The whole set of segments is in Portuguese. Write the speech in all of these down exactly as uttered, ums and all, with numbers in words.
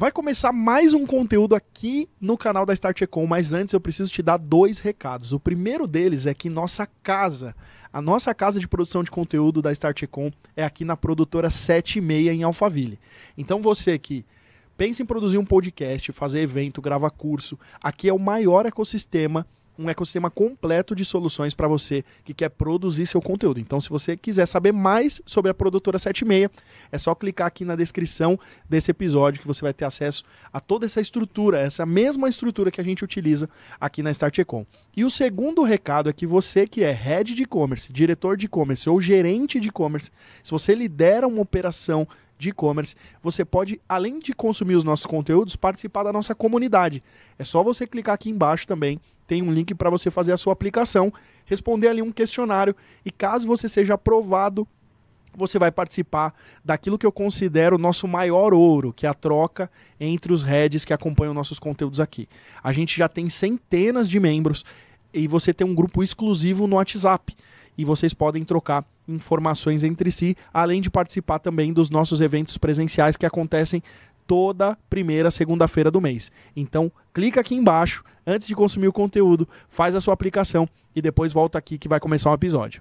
Vai começar mais um conteúdo aqui no canal da Start Ecom, mas antes eu preciso te dar dois recados. O primeiro deles é que nossa casa, a nossa casa de produção de conteúdo da Start Ecom é aqui na produtora sete e seis em Alphaville. Então você que pensa em produzir um podcast, fazer evento, gravar curso, aqui é o maior ecossistema, um ecossistema completo de soluções para você que quer produzir seu conteúdo. Então, se você quiser saber mais sobre a produtora sete e seis, é só clicar aqui na descrição desse episódio que você vai ter acesso a toda essa estrutura, essa mesma estrutura que a gente utiliza aqui na Start Ecom. E o segundo recado é que você que é head de e-commerce, diretor de e-commerce ou gerente de e-commerce, se você lidera uma operação de e-commerce, você pode, além de consumir os nossos conteúdos, participar da nossa comunidade. É só você clicar aqui embaixo também, tem um link para você fazer a sua aplicação, responder ali um questionário e caso você seja aprovado, você vai participar daquilo que eu considero o nosso maior ouro, que é a troca entre os heads que acompanham nossos conteúdos aqui. A gente já tem centenas de membros e você tem um grupo exclusivo no WhatsApp. E vocês podem trocar informações entre si, além de participar também dos nossos eventos presenciais que acontecem toda primeira segunda-feira do mês. Então, clica aqui embaixo, antes de consumir o conteúdo, faz a sua aplicação e depois volta aqui que vai começar um episódio.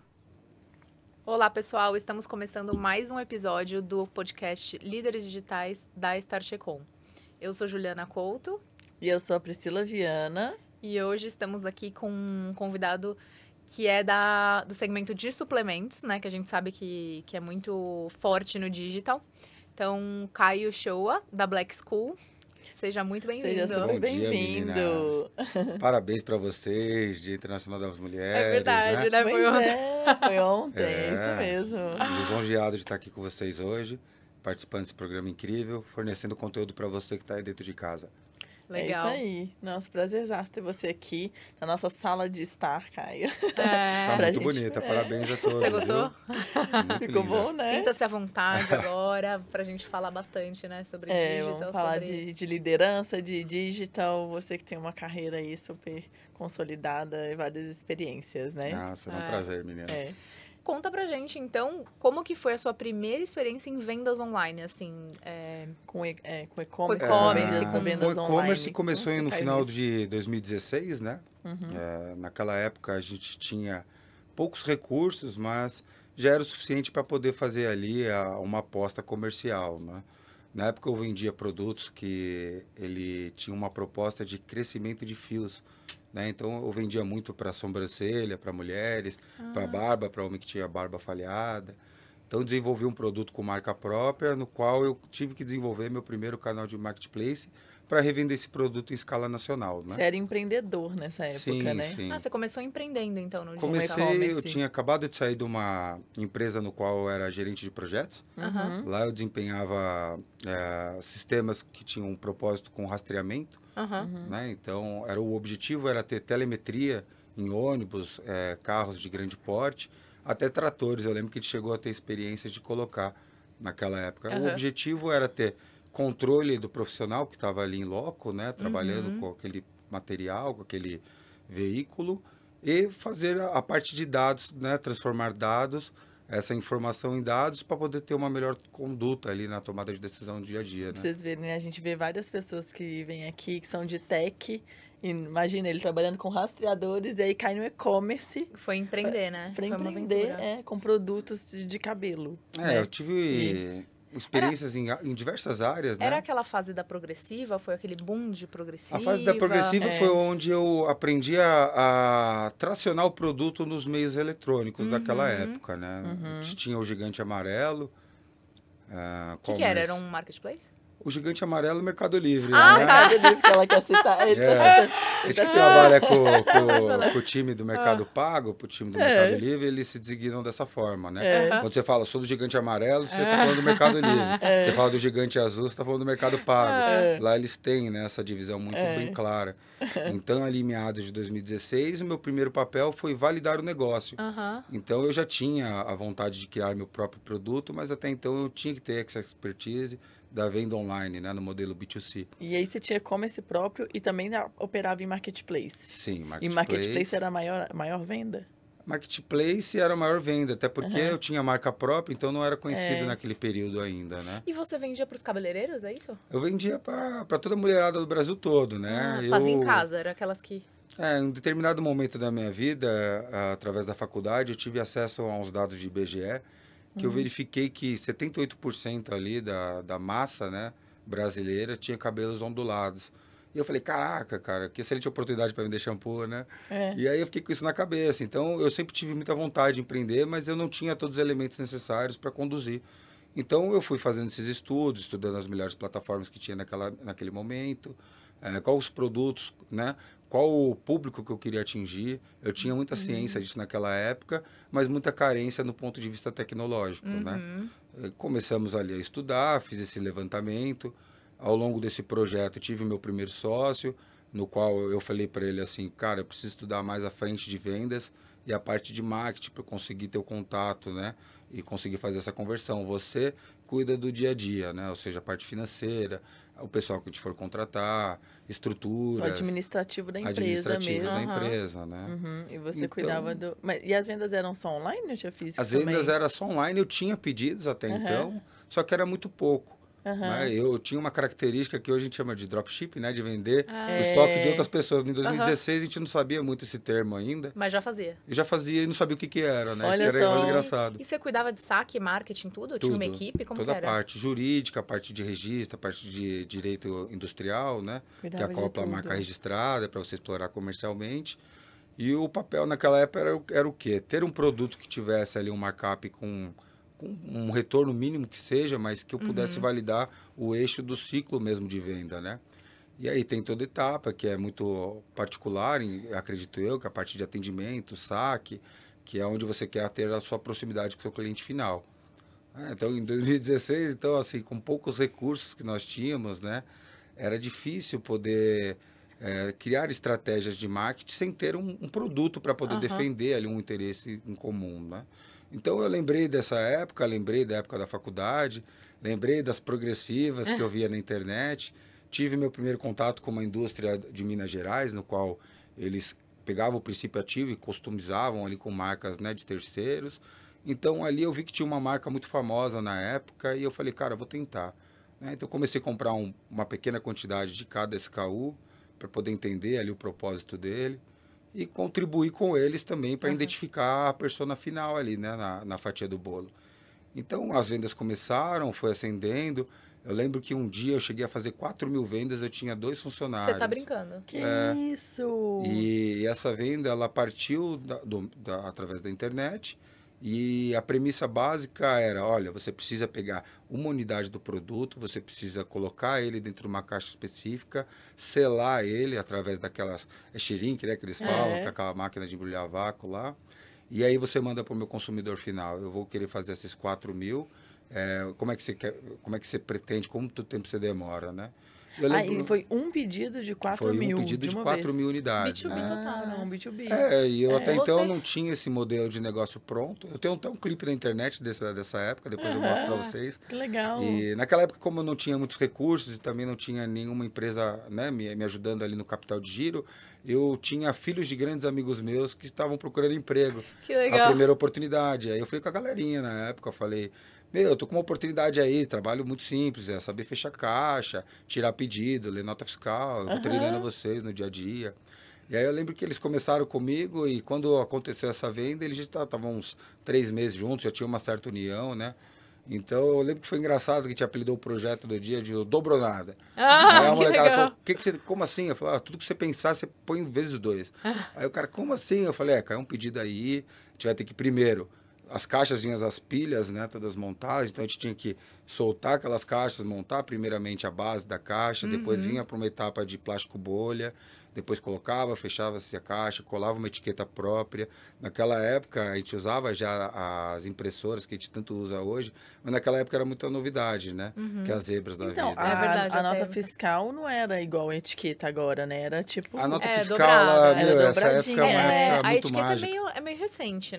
Olá, pessoal. Estamos começando mais um episódio do podcast Líderes Digitais da Start Ecom. Eu sou Juliana Couto. E eu sou a Priscila Viana. E hoje estamos aqui com um convidado que é da, do segmento de suplementos, né? Que a gente sabe que, que é muito forte no digital. Então, Caio Shoa, da Black School. Seja muito bem-vindo. Seja super bem-vindo. Parabéns para vocês, Dia Internacional das Mulheres. É verdade, né? né? Foi ontem. É, foi ontem, É, isso mesmo. Lisonjeado de estar aqui com vocês hoje, participando desse programa incrível, fornecendo conteúdo para você que está aí dentro de casa. Legal. É isso aí. Nossa, prazerzaço ter você aqui na nossa sala de estar, Caio. É. Tá Pra muito gente- bonita, é. parabéns a todos. Você gostou? Viu? Muito Ficou linda. bom, né? Sinta-se à vontade agora pra gente falar bastante, né? Sobre É, digital, vamos falar sobre... de, de liderança, de digital. Você que tem uma carreira aí super consolidada e várias experiências, né? Nossa, é um É. prazer, meninas. É. Conta pra gente, então, como que foi a sua primeira experiência em vendas online, assim, é... Com e- é, com e-commerce, Com e-commerce, vendas- com- vendas o e-commerce online. começou Como você no caiu final nisso? de dois mil e dezesseis, né? Uhum. É, naquela época a gente tinha poucos recursos, mas já era o suficiente para poder fazer ali a, uma aposta comercial, né? Na época eu vendia produtos que ele tinha uma proposta de crescimento de fios, né? Então eu vendia muito para sobrancelha, para mulheres, para barba, para homem que tinha barba falhada. Então desenvolvi um produto com marca própria, no qual eu tive que desenvolver meu primeiro canal de marketplace para revender esse produto em escala nacional, né? Você era empreendedor nessa época, sim, né? sim. Ah, você começou empreendendo, então, no Comecei, e-commerce. eu tinha acabado de sair de uma empresa no qual eu era gerente de projetos. Aham. Lá eu desempenhava eh, sistemas que tinham um propósito com rastreamento, Aham. né? Então, era, o objetivo era ter telemetria em ônibus, eh, carros de grande porte, até tratores. Eu lembro que a gente chegou a ter experiências de colocar naquela época. O Aham. objetivo era ter controle do profissional que estava ali em loco, né? Trabalhando Uhum. com aquele material, com aquele veículo, e fazer a, a parte de dados, né? Transformar dados, essa informação em dados, para poder ter uma melhor conduta ali na tomada de decisão do dia a dia, Pra né? vocês verem, né? A gente vê várias pessoas que vêm aqui, que são de tech. E imagina, ele trabalhando com rastreadores, e aí cai no e-commerce Foi empreender, né? para Foi uma empreender aventura. é, com produtos de, de cabelo. É, né? eu tive experiências em, em diversas áreas, né? Era aquela fase da progressiva? Foi aquele boom de progressiva? A fase da progressiva É. foi onde eu aprendi a, a tracionar o produto nos meios eletrônicos daquela época, né? Uhum. A gente tinha o Gigante Amarelo. ah, O que, qual que era? mais? Era um marketplace? O Gigante Amarelo e o Mercado Livre, Ah, né? tá. É o livro que ela quer citar. Ele É. tá- A ele gente tá- que trabalha com, com, com o time do Mercado Pago, pro time do É. Mercado Livre, eles se designam dessa forma, né? É. Aham. Quando você fala, sou do Gigante Amarelo, você está falando do Mercado Livre. É. Você fala do Gigante Azul, você está falando do Mercado Pago. É. Lá eles têm, né, essa divisão muito É. bem clara. Então, ali em meados de dois mil e dezesseis, o meu primeiro papel foi validar o negócio. Aham. Então, eu já tinha a vontade de criar meu próprio produto, mas até então eu tinha que ter essa expertise da venda online, né, no modelo B dois C. E aí você tinha e-commerce próprio e também na- operava em marketplace. Sim, E marketplace. marketplace era a maior, a maior venda? Marketplace era a maior venda, até porque Aham. eu tinha marca própria, então não era conhecido É. naquele período ainda, né? E você vendia para os cabeleireiros, é isso? Eu vendia para toda a mulherada do Brasil todo, né? Ah, eu, fazia em casa, era aquelas que... É, em um determinado momento da minha vida, a- através da faculdade, eu tive acesso a uns dados de I B G E, que eu verifiquei que setenta e oito por cento ali da, da massa, né, brasileira tinha cabelos ondulados. E eu falei, caraca, cara, que excelente oportunidade para vender shampoo, né? É. E aí eu fiquei com isso na cabeça. Então, eu sempre tive muita vontade de empreender, mas eu não tinha todos os elementos necessários para conduzir. Então, eu fui fazendo esses estudos, estudando as melhores plataformas que tinha naquela, naquele momento, eh, quais os produtos, né? Qual o público que eu queria atingir. Eu tinha muita ciência disso naquela época, mas muita carência no ponto de vista tecnológico, né? Uhum. Eh, Começamos ali a estudar, fiz esse levantamento. Ao longo desse projeto, tive meu primeiro sócio, no qual eu falei para ele assim, cara, eu preciso estudar mais a frente de vendas e a parte de marketing para eu conseguir ter o contato, né? E conseguir fazer essa conversão. Você cuida do dia a dia, né? Ou seja, a parte financeira, o pessoal que a gente for contratar, O estruturas, administrativo da empresa administrativas mesmo. da Aham. empresa, né? Uhum. E você Então- cuidava do... Mas, e as vendas eram só online ou tinha físico As também? vendas eram só online, eu tinha pedidos até Aham. então, só que era muito pouco. Aham. Né? Eu tinha uma característica que hoje a gente chama de dropship, né? De vender Ah. o estoque É. de outras pessoas. Em dois mil e dezesseis a gente não sabia muito esse termo ainda. Mas já fazia. Eu já fazia e não sabia o que, que era, né? Isso Olha que era só. mais engraçado. E você cuidava de saque, marketing, tudo? Tinha uma equipe? Como toda que a era? parte jurídica, a parte de registro, a parte de direito industrial, né? Cuidava que de acopla a tudo. marca registrada para você explorar comercialmente. E o papel naquela época era, o- era o quê? Ter um produto que tivesse ali um markup com, com um retorno mínimo que seja, mas que eu pudesse validar o eixo do ciclo mesmo de venda, né? E aí tem toda etapa que é muito particular, em- acredito eu, que é a parte de atendimento, saque, que é onde você quer ter a sua proximidade com o seu cliente final. Ah, então, em dois mil e dezesseis, então, assim, com poucos recursos que nós tínhamos, né, era difícil poder eh, criar estratégias de marketing sem ter um, um produto para poder Aham. defender ali um interesse em comum, né? Então, eu lembrei dessa época, lembrei da época da faculdade, lembrei das progressivas que eu via na internet. Tive meu primeiro contato com uma indústria de Minas Gerais, no qual eles pegavam o princípio ativo e customizavam ali com marcas, né, de terceiros. Então, ali eu vi que tinha uma marca muito famosa na época e eu falei, cara, eu vou tentar. Né? Então, eu comecei a comprar um- uma pequena quantidade de cada S K U para poder entender ali o propósito dele e contribuir com eles também para Aham. identificar a persona final ali, né, na, na fatia do bolo. Então, as vendas começaram, foi ascendendo. Eu lembro que um dia eu cheguei a fazer quatro mil vendas, eu tinha dois funcionários. Você tá brincando. Que É. isso! E essa venda, ela partiu da- do- da- através da internet e a premissa básica era, olha, você precisa pegar uma unidade do produto, você precisa colocar ele dentro de uma caixa específica, selar ele através daquelas, é shrink, né, que eles falam, É. com aquela máquina de embrulhar vácuo lá, e aí você manda para o meu consumidor final, eu vou querer fazer esses quatro mil, é, como é que você quer, como é que você pretende, quanto tempo você demora, né? Eu Ah, lembro- e foi um pedido de quatro foi mil um pedido de de uma quatro vez. mil unidades. B dois B né? total, né? Ah, um B dois B. É, e eu É. até então Você- não tinha esse modelo de negócio pronto. Eu tenho até um clipe na internet dessa, dessa época, depois eu mostro para Aham. vocês. Que legal. E naquela época, como eu não tinha muitos recursos e também não tinha nenhuma empresa, né, me, me ajudando ali no capital de giro, eu tinha filhos de grandes amigos meus que estavam procurando emprego. Que A legal. primeira oportunidade. Aí eu falei com a galerinha na época, eu falei, meu, eu tô com uma oportunidade aí, trabalho muito simples, é saber fechar caixa, tirar pedido, ler nota fiscal, eu vou Aham. treinando vocês no dia a dia. E aí eu lembro que eles começaram comigo e quando aconteceu essa venda, eles já estavam uns três meses juntos, já tinha uma certa união, né? Então eu lembro que foi engraçado que a gente apelidou o projeto do dia de o Dobronada. Aí Ah, a que molecada, legal. "Co- que que você, como assim? Eu falei, ah, tudo que você pensar, você põe vezes dois. Aí o cara, como assim? Eu falei, é, caiu um pedido aí, a gente vai ter que primeiro, as caixas vinham as pilhas, né, todas montadas, então a gente tinha que soltar aquelas caixas, montar primeiramente a base da caixa, depois vinha para uma etapa de plástico bolha, depois colocava, fechava-se a caixa, colava uma etiqueta própria. Naquela época, a gente usava já as impressoras que a gente tanto usa hoje, mas naquela época era muita novidade, né? Que as zebras da Então, vida. a, É verdade, a até nota muita- fiscal não era igual a etiqueta agora, né? Era tipo... A nota É, fiscal, dobrada, ela, era meu, essa dobradinha. época é uma É, época a muito etiqueta é mágica. meio, é meio recente, né?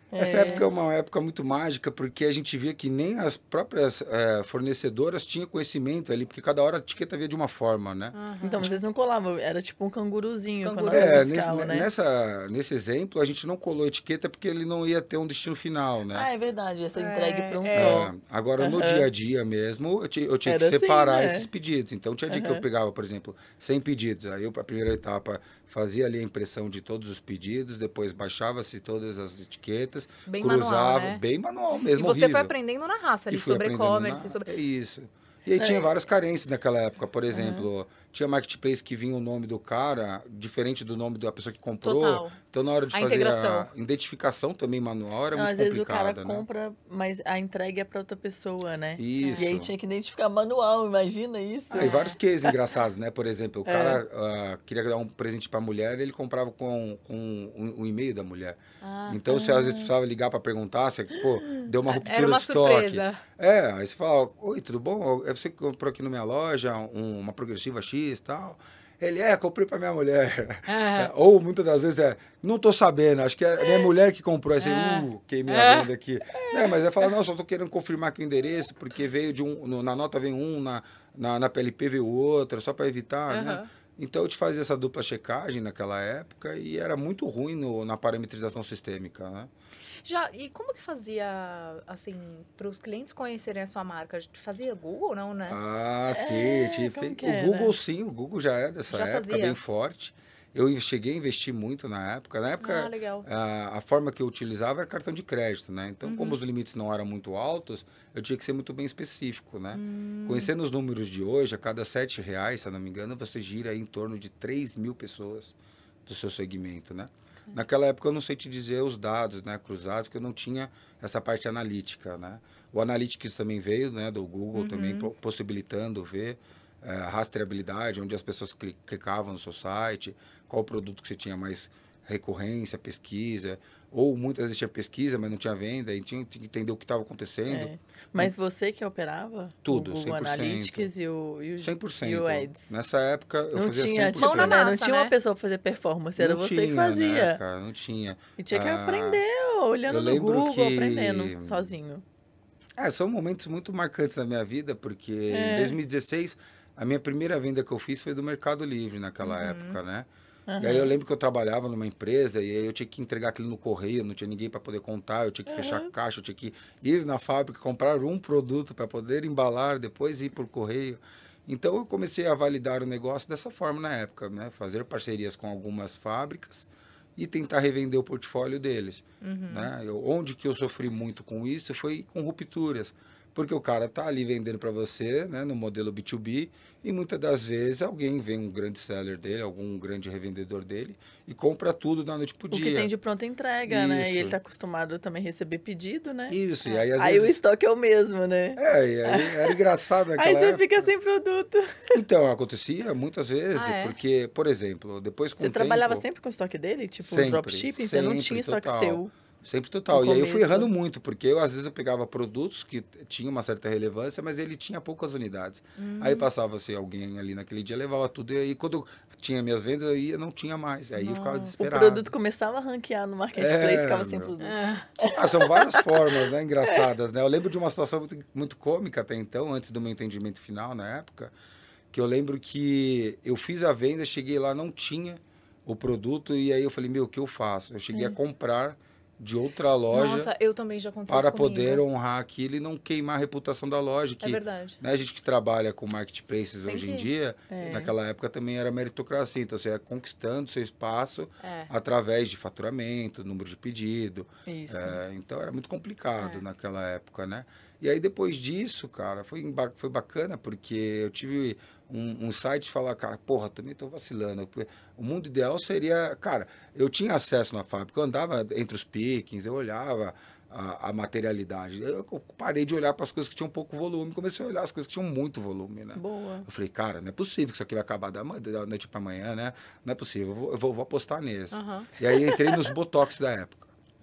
Essa É. época é uma época muito mágica, porque a gente via que nem as próprias é, fornecedoras tinham conhecimento ali, porque cada hora a etiqueta via de uma forma, né? Aham. Então vocês não colavam, era tipo um canguruzinho Canguru. quando era É, nesse, fiscal, né? nessa, nesse exemplo, a gente não colou etiqueta porque ele não ia ter um destino final, né? Ah, é verdade, essa É, entregue para um é. só. É, agora, no Aham. dia a dia mesmo, eu, ti- eu tinha que Era assim, separar né? esses pedidos. Então, tinha dia que eu Aham. pegava, por exemplo, cem pedidos. Aí, eu, a primeira etapa, fazia ali a impressão de todos os pedidos, depois baixava-se todas as etiquetas, Bem cruzava, manual, né? bem manual E mesmo, você horrível. foi aprendendo na raça ali E fui sobre aprendendo e-commerce, na- sobre... É isso. E aí tinha É. várias carências naquela época. Por exemplo, tinha marketplace que vinha o nome do cara diferente do nome da pessoa que comprou. Total. Então, na hora de A fazer integração. a identificação também manual, era Não, muito às vezes o cara complicada, né? compra, mas a entrega é para outra pessoa, né? Isso. E aí tinha que identificar manual, imagina isso. Ah, e vários cases engraçados, né? Por exemplo, o É. cara ah, queria dar um presente para a mulher, ele comprava com, com um, um e-mail da mulher. Ah, Então, você às vezes precisava ligar para perguntar, você, pô, deu uma ruptura era uma de estoque. surpresa. É, aí você fala, oi, tudo bom? É você que comprou aqui na minha loja um- uma progressiva X e tal. Ele, é, comprei pra minha mulher. É. É, ou muitas das vezes é, não tô sabendo, acho que é a minha mulher que comprou. Aí você, É. uh, queimei É. a venda aqui. É, mas aí fala, não, só tô querendo confirmar aqui o endereço, porque veio de um, no- na nota vem um, na, na, na P L P veio outro, só para evitar, né? Aham. Então eu te fazia essa dupla checagem naquela época e era muito ruim no, na parametrização sistêmica, né? Já, e como que fazia, assim, para os clientes conhecerem a sua marca? Fazia Google, não, né? Ah, sim. É, te como fe- que o era? Google, sim, o Google já é dessa Já época, fazia. bem forte. Eu cheguei a investir muito na época. Na época, Ah, legal. a, a forma que eu utilizava era cartão de crédito, né? Então, Uhum. como os limites não eram muito altos, eu tinha que ser muito bem específico, né? Hum. Conhecendo os números de hoje, a cada sete reais, se eu não me engano, você gira aí em torno de três mil pessoas do seu segmento, né? Naquela época eu não sei te dizer os dados, né, cruzados, porque eu não tinha essa parte analítica, né? O Analytics também veio, né, do Google Uhum. também po- possibilitando ver eh, a rastreabilidade, onde as pessoas cli- clicavam no seu site, qual o produto que você tinha mais recorrência, pesquisa, ou muitas vezes tinha pesquisa, mas não tinha venda, e tinha que entender o que estava acontecendo. É. Mas você que operava? Tudo, o Google cem por cento. Analytics e o, e o, cem por cento. e o Ads. Nessa época eu Não fazia tinha, cem por tipo, cento. Mão na né, não massa, tinha né? uma pessoa pra fazer performance, era Não você tinha, que fazia. né, cara? Não tinha. E tinha que Ah, aprender olhando eu no lembro Google, que- aprendendo sozinho. É, são momentos muito marcantes na minha vida, porque É. em dois mil e dezesseis, a minha primeira venda que eu fiz foi do Mercado Livre naquela Uhum. época, né? Aham. E aí eu lembro que eu trabalhava numa empresa e aí eu tinha que entregar aquilo no correio, não tinha ninguém para poder contar, eu tinha que fechar a caixa, eu tinha que ir na fábrica, comprar um produto para poder embalar, depois ir por correio. Então eu comecei a validar o negócio dessa forma na época, né? Fazer parcerias com algumas fábricas e tentar revender o portfólio deles. Uhum. Né? Eu, onde que eu sofri muito com isso foi com rupturas. Porque o cara tá ali vendendo para você, né, no modelo B dois B, e muitas das vezes alguém vem, um grande seller dele, algum grande revendedor dele, e compra tudo da noite pro O dia. que tem de pronta entrega, né? E Isso. ele tá acostumado também a receber pedido, né? Isso, e aí às Aí o vezes... estoque é o mesmo, né? É, e aí era engraçado naquela Aí você época. fica sem produto. Então, acontecia muitas vezes, Ah, é? porque, por exemplo, depois com Você o trabalhava tempo, sempre com o estoque dele? Tipo, Sempre, dropshipping? Você não sempre, tinha estoque total. seu? Sempre total. No E aí eu fui começo. errando muito, porque eu às vezes eu pegava produtos que tinham uma certa relevância, mas ele tinha poucas unidades. Hum. Aí passava-se alguém ali naquele dia, levava tudo, e aí quando eu tinha minhas vendas, eu ia, não tinha mais. Aí eu ficava Nossa. O desesperado. produto começava a ranquear no marketplace, É, ficava sem meu. produto. É. Ah, são várias formas, né, engraçadas, né? Eu lembro de uma situação muito, muito cômica até então, antes do meu entendimento final na época, que eu lembro que eu fiz a venda, cheguei lá, não tinha o produto, e aí eu falei, meu, o que eu faço? Eu cheguei É. a comprar de outra loja Nossa, eu também já aconteceu para isso comigo. poder honrar aquilo e não queimar a reputação da loja, É que verdade. né, a gente que trabalha com marketplaces Tem hoje em que- dia, É. naquela época também era meritocracia, então você ia conquistando seu espaço É. através de faturamento, número de pedido, Isso. é, então era muito complicado É. naquela época, né? E aí depois disso, cara, foi, ba- foi bacana porque eu tive um, um site de falar, cara, porra, também tô vacilando. O mundo ideal seria, cara, eu tinha acesso na fábrica, eu andava entre os pickings, eu olhava a, a materialidade. Eu parei de olhar para as coisas que tinham pouco volume, comecei a olhar as coisas que tinham muito volume, né? Boa. Eu falei, cara, não é possível que isso aqui vai acabar da, ma- da noite para amanhã, né? Não é possível, eu vou, eu vou, vou apostar nesse. Aham. E aí entrei nos Botox da época.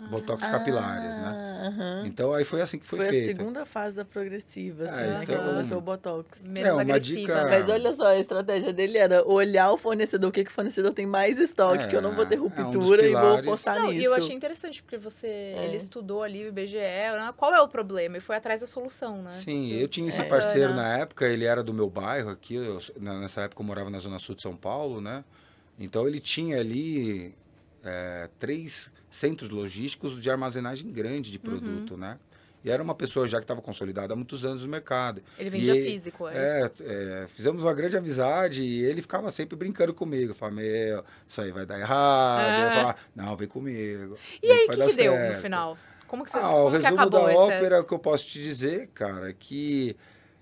botox capilares, né? Ah, aham. Então, aí foi assim que foi, Foi a feita. segunda fase da progressiva, assim, É, né? Que então- começou o Botox. Menos É, uma agressiva. dica- né? Mas olha só, a estratégia dele era olhar o fornecedor, o que, que o fornecedor tem mais estoque, É, que eu não vou ter é um dos ruptura e vou pilares. postar Não, nisso. e eu achei interessante, porque você, ele estudou ali o I B G E, né? Qual é o problema? E foi atrás da solução, né? Sim, Que- eu tinha esse É. parceiro Bacana. na época, ele era do meu bairro aqui, eu- na- nessa época eu morava na Zona Sul de São Paulo, né? Então ele tinha ali é, três centros logísticos de armazenagem grande de produto, né? E era uma pessoa já que estava consolidada há muitos anos no mercado. Ele E vendia ele- físico, é. É, é, fizemos uma grande amizade e ele ficava sempre brincando comigo. Falava, meu, isso aí vai dar errado. É. Eu falava, não, vem comigo. E vem aí, o vai que, dar que deu no certo." final? Como que você Ah, como o que resumo da acabou esse- ópera que eu posso te dizer, cara, é que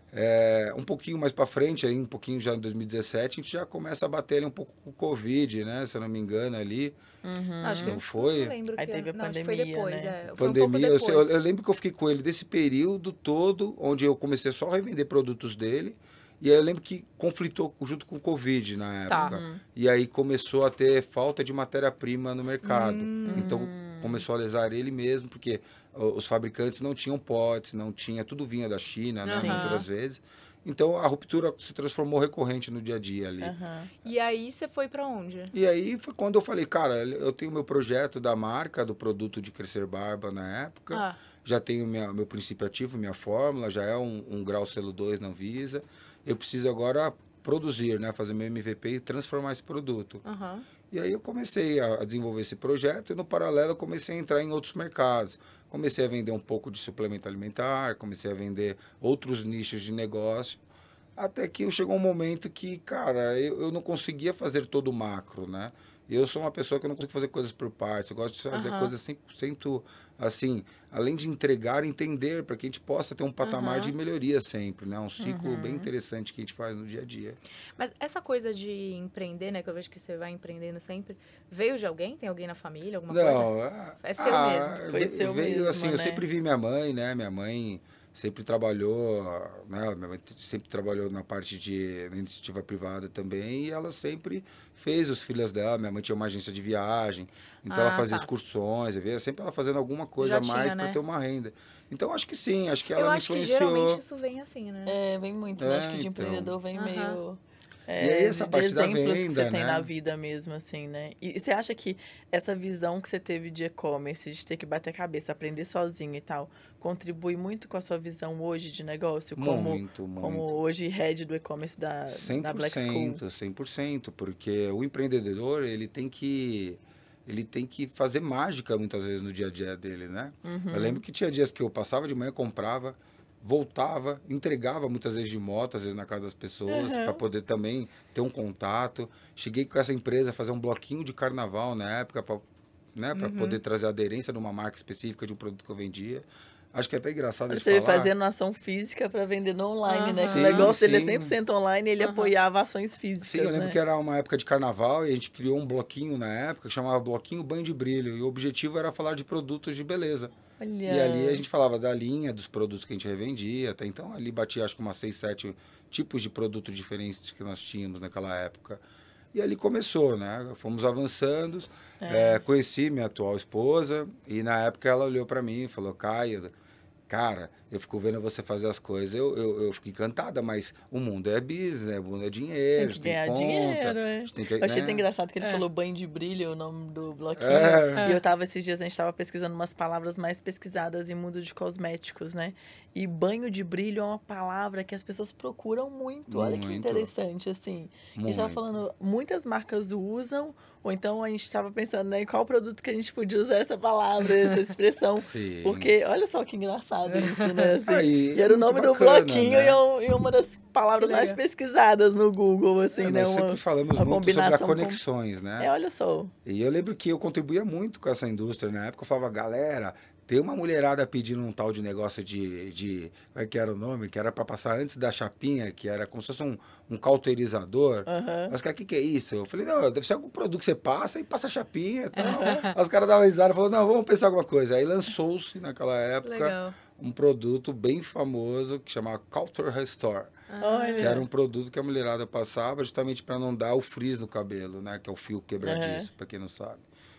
é, um pouquinho mais pra frente, aí, um pouquinho já em dois mil e dezessete, a gente já começa a bater ali um pouco com o Covid, né? Se eu não me engano ali. Uhum. Não, acho que Não foi? Não lembro Aí que teve a não, acho que foi pandemia, depois, né? é. Foi um pouco Pandemia, eu, sei- eu- depois. eu lembro que eu fiquei com ele desse período todo, onde eu comecei só a revender produtos dele. E aí eu lembro que conflitou junto com o Covid na Tá. época. E aí começou a ter falta de matéria-prima no mercado. Hum. Então começou a lesar ele mesmo, porque o- os fabricantes não tinham potes, não tinha, tudo vinha da China, né, Aham. muitas das vezes. Então a ruptura se transformou recorrente no dia a dia ali. Aham. E aí você foi pra onde? E aí foi quando eu falei, cara, eu tenho meu projeto da marca, do produto de crescer barba na época. Ah, Já tenho minha, meu princípio ativo, minha fórmula, já é um, um grau selo dois na Anvisa. Eu preciso agora produzir, né, fazer meu M V P e transformar esse produto. aham. E aí eu comecei a, a desenvolver esse projeto e no paralelo eu comecei a entrar em outros mercados. Comecei a vender um pouco de suplemento alimentar, comecei a vender outros nichos de negócio. Até que chegou um momento que, cara, eu, eu não conseguia fazer todo o macro, né? E eu sou uma pessoa que eu não consigo fazer coisas por partes. Eu gosto de fazer Aham. coisas cem por cento, assim, além de entregar, entender, para que a gente possa ter um patamar Aham. de melhoria sempre, né? Um ciclo Uhum. bem interessante que a gente faz no dia a dia. Mas essa coisa de empreender, né, que eu vejo que você vai empreendendo sempre, veio de alguém? Tem alguém na família, alguma coisa? Não, ah, É seu ah, mesmo. Foi veio, seu veio, mesmo, assim, eu né? sempre vi minha mãe, né? Minha mãe sempre trabalhou, né? Minha mãe sempre trabalhou na parte de na iniciativa privada também e ela sempre fez os filhos dela. Minha mãe tinha uma agência de viagem, então Ah, ela fazia tá. excursões, eu via sempre ela fazendo alguma coisa Já a mais tinha, para né? ter uma renda. Então acho que sim, acho que ela eu me acho que influenciou. geralmente isso vem assim, né? É, vem muito, né? É, Acho que de então. empreendedor vem Aham. meio... E aí essa de, parte de da exemplos que você venda, tem né? na vida mesmo, assim, né? E, e você acha que essa visão que você teve de e-commerce, de ter que bater a cabeça, aprender sozinho e tal, contribui muito com a sua visão hoje de negócio? Como, Muito, muito. como hoje head do e-commerce da, da Black School? cem por cento, porque o empreendedor, ele tem que ele tem que fazer mágica muitas vezes no dia a dia dele, né? Uhum. Eu lembro que tinha dias que eu passava de manhã, comprava, voltava, entregava muitas vezes de moto, às vezes na casa das pessoas, Uhum. para poder também ter um contato. Cheguei com essa empresa a fazer um bloquinho de carnaval na época, para né, para Uhum. poder trazer a aderência de uma marca específica de um produto que eu vendia. Acho que é até engraçado eles Você ia falar. fazendo ação física para vender no online, né? Aham. Que o negócio dele é Sim, cem por cento online e ele Aham. apoiava ações físicas, Sim, eu lembro né? que era uma época de carnaval e a gente criou um bloquinho na época que chamava Bloquinho Banho de Brilho. E o objetivo era falar de produtos de beleza. Olha. E ali a gente falava da linha, dos produtos que a gente revendia. Até então ali batia acho que umas seis, sete tipos de produtos diferentes que nós tínhamos naquela época. E ali começou, né? Fomos avançando. É. É, conheci minha atual esposa e na época ela olhou para mim e falou, Caio, cara, eu fico vendo você fazer as coisas, eu, eu, eu fico encantada, mas o mundo é business, o mundo é dinheiro, Tem a que gente tem ganhar conta, dinheiro, a é. gente tem que, Eu achei né? até engraçado que ele É. falou banho de brilho, o nome do bloquinho. É. E eu tava esses dias, a gente tava pesquisando umas palavras mais pesquisadas em mundo de cosméticos, né? E banho de brilho é uma palavra que as pessoas procuram muito. Olha que Muito. interessante, assim. A gente tava Muito. falando, muitas marcas usam, ou então a gente tava pensando, né, em qual produto que a gente podia usar essa palavra, essa expressão. Sim. Porque, olha só que engraçado isso, né? Assim, Aí, e era o muito nome do bacana, bloquinho né? e, é um- e uma das palavras Que mais legal. pesquisadas no Google, assim, É, né? nós Uma- sempre falamos uma muito sobre a combinação com- conexões, né? É, olha só. E eu lembro que eu contribuía muito com essa indústria. Na época eu falava, galera, tem uma mulherada pedindo um tal de negócio de... de como é que era o nome? Que era para passar antes da chapinha, que era como se fosse um, um cauterizador. Aham. Mas, cara, o que, que é isso? Eu falei, não, deve ser algum produto que você passa e passa a chapinha e tal. Aí os caras davam risada e falaram, não, vamos pensar alguma coisa. Aí lançou-se naquela época Legal. um produto bem famoso que chamava Culture Restore. Olha. Que era um produto que a mulherada passava justamente para não dar o frizz no cabelo, né? Que é o fio quebradiço, para quem não sabe.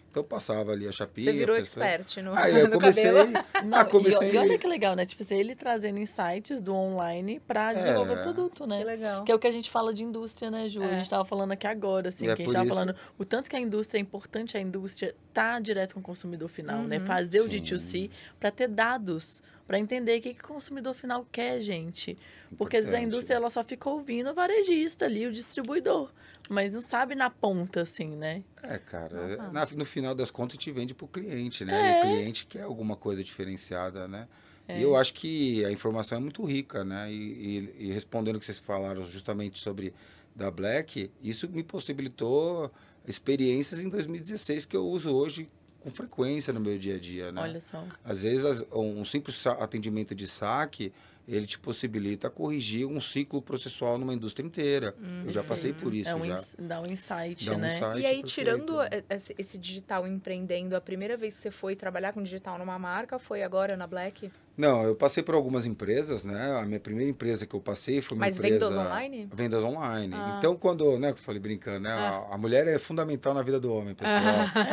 Então passava ali a chapinha. Você virou pessoa... expert no, Aí eu no comecei. cabelo. Não, ah, comecei. E, e olha que legal, né? Tipo assim, ele trazendo insights do online pra desenvolver É. produto, né? Que legal. Que é o que a gente fala de indústria, né, Ju? É. A gente tava falando aqui agora, assim, E é que a gente por tava isso- falando o tanto que a indústria é importante, a indústria tá direto com o consumidor final, né? Uhum. Fazer o Sim. D dois C para ter dados, para entender o que, que o consumidor final quer, gente. Porque às vezes a Importante. indústria ela só fica ouvindo o varejista ali, o distribuidor, mas não sabe na ponta, assim, né? É, cara, Nossa. na- no final das contas a gente vende pro cliente, né? É. E o cliente quer alguma coisa diferenciada, né? É. E eu acho que a informação é muito rica, né? E, e- e respondendo o que vocês falaram justamente sobre da Black, isso me possibilitou experiências em dois mil e dezesseis que eu uso hoje com frequência no meu dia a dia, né? Olha só. Às vezes as- um simples sa- atendimento de saque, ele te possibilita corrigir um ciclo processual numa indústria inteira. Eu já passei por isso é um já. ins- dá um insight, Dá um né? insight. E aí, perfeito. tirando esse, esse digital empreendendo, a primeira vez que você foi trabalhar com digital numa marca foi agora na Black? Não, eu passei por algumas empresas, né? A minha primeira empresa que eu passei foi uma Mas empresa... vendas online? Vendas online. Ah. Então, quando, né, que eu falei brincando, né? A, a mulher é fundamental na vida do homem, pessoal.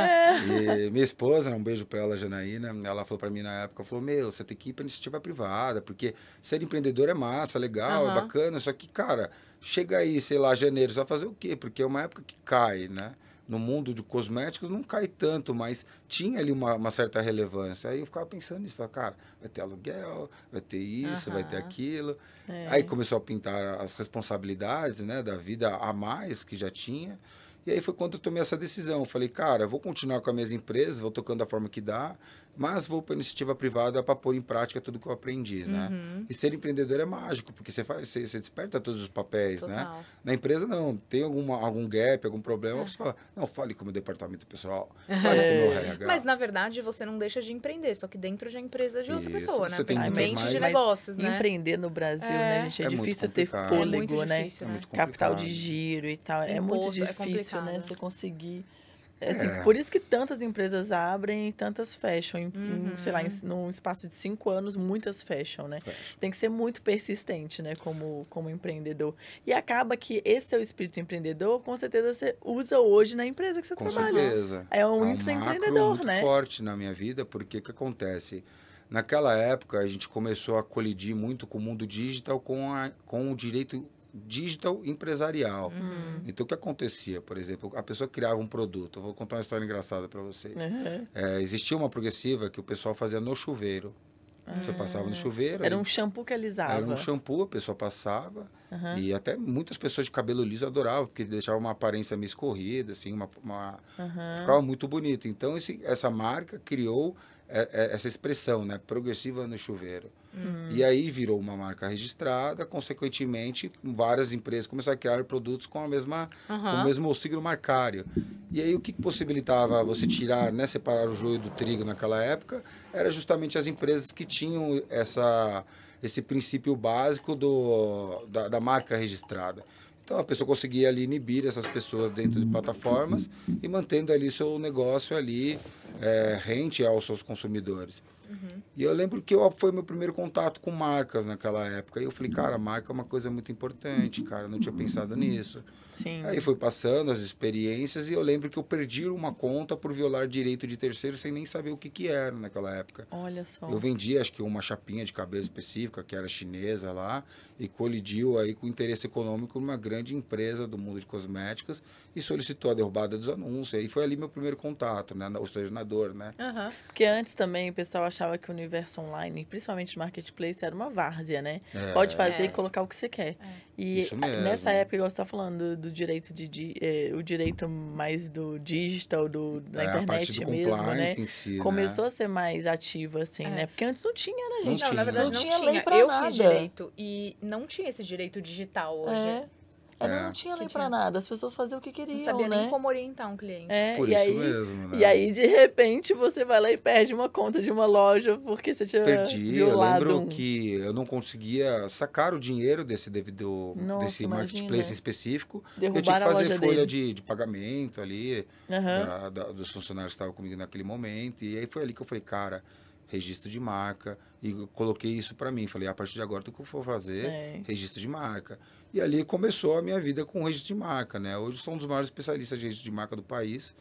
E minha esposa, né, um beijo pra ela, Janaína, ela falou pra mim na época, falou, meu, você tem que ir pra iniciativa privada, porque ser empreendedor é massa, legal, é Aham. bacana, só que, cara, chega aí, sei lá, janeiro, você vai fazer o quê? Porque é uma época que cai, né? No mundo de cosméticos não cai tanto, mas tinha ali uma, uma certa relevância. Aí eu ficava pensando nisso, falava, cara, vai ter aluguel, vai ter isso, vai ter Aham. aquilo. É. Aí começou a pintar as responsabilidades, né, da vida a mais que já tinha. E aí foi quando eu tomei essa decisão. Eu falei, cara, eu vou continuar com as minhas empresas, vou tocando da forma que dá, mas vou para a iniciativa privada para pôr em prática tudo que eu aprendi, né? Uhum. E ser empreendedor é mágico, porque você faz, você, você desperta todos os papéis, né? Total. Na empresa, não. Tem alguma, algum gap, algum É. problema, você fala, não, fale com o meu departamento pessoal, fale com o meu R H. Mas, na verdade, você não deixa de empreender, só que dentro de uma empresa de outra Isso, pessoa, né? você tem Tem muito mente de mais- negócios, né? Empreender no Brasil, É. né, gente? É, É muito difícil ter complicado. É fôlego, muito né? difícil, É né? muito Capital de complicado. giro e tal. É muito Imposto é difícil, né? complicado. Você conseguir. É, assim, É. Por isso que tantas empresas abrem e tantas fecham. Em, em, Uhum. sei lá, em, num espaço de cinco anos, muitas fecham, né? Fecha. Tem que ser muito persistente, né? Como, como empreendedor. E acaba que esse seu espírito empreendedor, com certeza, você usa hoje na empresa que você Com trabalha. certeza. É um Há intraempreendedor, macro né? muito forte na minha vida, porque o que acontece? Naquela época, a gente começou a colidir muito com o mundo digital, com, a, com o direito digital empresarial. Uhum. Então, o que acontecia? Por exemplo, a pessoa criava um produto. Eu vou contar uma história engraçada para vocês. Uhum. É, existia uma progressiva que o pessoal fazia no chuveiro. Você passava no chuveiro. Era aí um shampoo que alisava. era um shampoo, a pessoa passava. Uhum. E até muitas pessoas de cabelo liso adoravam, porque deixava uma aparência meio escorrida, assim, uma, uma- Uhum. ficava muito bonito. Então, esse, essa marca criou é, é, essa expressão, né? Progressiva no chuveiro. Uhum. E aí virou uma marca registrada, consequentemente, várias empresas começaram a criar produtos com a mesma, com Aham. o mesmo signo marcário. E aí o que possibilitava você tirar, né, separar o joio do trigo naquela época, era justamente as empresas que tinham essa, esse princípio básico do, da, da marca registrada. Então a pessoa conseguia ali inibir essas pessoas dentro de plataformas e mantendo ali seu negócio ali é, rente aos seus consumidores. Uhum. E eu lembro que eu, foi meu primeiro contato com marcas naquela época. E eu falei, cara, marca é uma coisa muito importante, cara. Eu não tinha pensado nisso. Sim. Aí foi passando as experiências e eu lembro que eu perdi uma conta por violar direito de terceiro sem nem saber o que que era naquela época. Olha só. Eu vendi, acho que uma chapinha de cabelo específica, que era chinesa lá, e colidiu aí com interesse econômico numa grande empresa do mundo de cosméticos e solicitou a derrubada dos anúncios. Aí foi ali meu primeiro contato, né? Ou seja, na dor, né? Aham. Porque antes também o pessoal achava que o universo online, principalmente marketplace, era uma várzea, né? É. Pode fazer É. e colocar o que você quer. E Isso a- mesmo. nessa época, igual você está falando, do, do direito de, de eh, o direito mais do digital, do, da É, a parte internet do mesmo, né? compliance em si, Começou né? a ser mais ativa, assim, É. né? Porque antes não tinha, né, Não gente? Não, na tinha. verdade Não não, tinha tinha. lei pra Eu nada. fiz direito e não tinha esse direito digital hoje. É. Ela É. não tinha Que lei tinha. pra nada. As pessoas faziam o que queriam, Não sabia né? nem como orientar um cliente. É, Por e isso aí, mesmo, né? E aí, de repente, você vai lá e perde uma conta de uma loja porque você tinha Perdi, eu violado lembro um... que eu não conseguia sacar o dinheiro desse devido Nossa, desse imagina. marketplace específico. Eu tinha Derrubaram que a fazer loja folha dele. de, de pagamento ali Aham. da- da- dos funcionários que estavam comigo naquele momento. E aí foi ali que eu falei, cara, registro de marca. E eu coloquei isso para mim. Falei, a partir de agora, tudo que eu for fazer, É. registro de marca. E ali começou a minha vida com registro de marca, né? Hoje sou um dos maiores especialistas de registro de marca do país.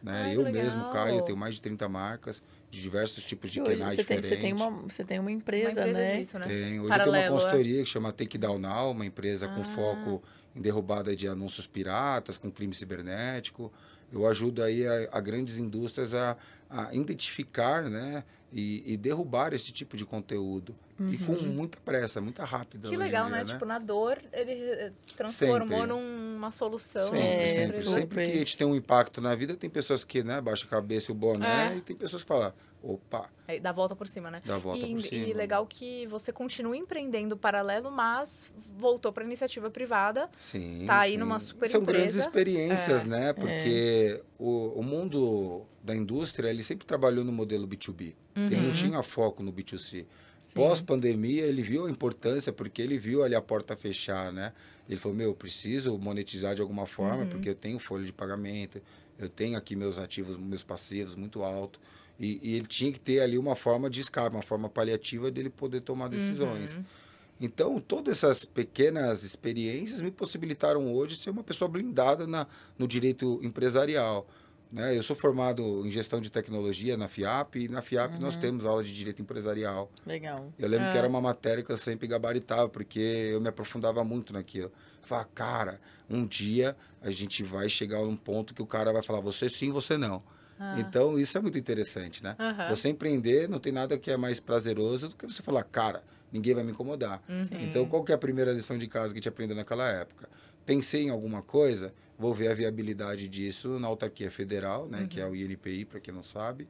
Né? Ai, Eu que mesmo, legal. Caio, eu tenho mais de trinta marcas, de diversos tipos de E hoje canais você tem, diferentes. você, tem uma, você tem uma Uma empresa, empresa né? disso, né? Tem. Hoje Paralelo, eu é. tenho uma consultoria que chama Take Down Now, uma empresa com Ah. foco em derrubada de anúncios piratas, com crime cibernético. Eu ajudo aí a, a grandes indústrias a, a identificar, né, e, e derrubar esse tipo de conteúdo. E com muita pressa, muita rápida. Que hoje em legal, dia, né? Tipo, na dor, ele eh, transformou Sempre. numa solução. Sempre, É, sempre. super. Sempre que a gente tem um impacto na vida, tem pessoas que, né, baixa a cabeça e o boné, É. e tem pessoas que falam, opa, Aí dá a volta por cima, né? dá a volta e, por cima. e legal que você continua empreendendo paralelo, mas voltou para iniciativa privada. Sim, Tá aí sim. numa super São empresa. grandes experiências, É. né? Porque o, o mundo da indústria, ele sempre trabalhou no modelo B dois B. Ele não tinha foco no B dois C. Pós-pandemia, ele viu a importância, porque ele viu ali a porta fechar, né? Ele falou, meu, eu preciso monetizar de alguma forma, porque eu tenho folha de pagamento, eu tenho aqui meus ativos, meus passivos muito alto. E, e ele tinha que ter ali uma forma de escape, uma forma paliativa dele poder tomar decisões. Então, todas essas pequenas experiências me possibilitaram hoje ser uma pessoa blindada na, no direito empresarial. Né? Eu sou formado em gestão de tecnologia na FIAP, e na FIAP nós temos aula de direito empresarial. Legal. Eu lembro É. que era uma matéria que eu sempre gabaritava, porque eu me aprofundava muito naquilo. Eu falava, cara, um dia a gente vai chegar num ponto que o cara vai falar, você sim, você não. Então, isso é muito interessante, né? Aham. Você empreender, não tem nada que é mais prazeroso do que você falar, cara, ninguém vai me incomodar. Então, qual que é a primeira lição de casa que a gente aprendeu naquela época? Pensei em alguma coisa, vou ver a viabilidade disso na autarquia federal, né, que é o I N P I, para quem não sabe,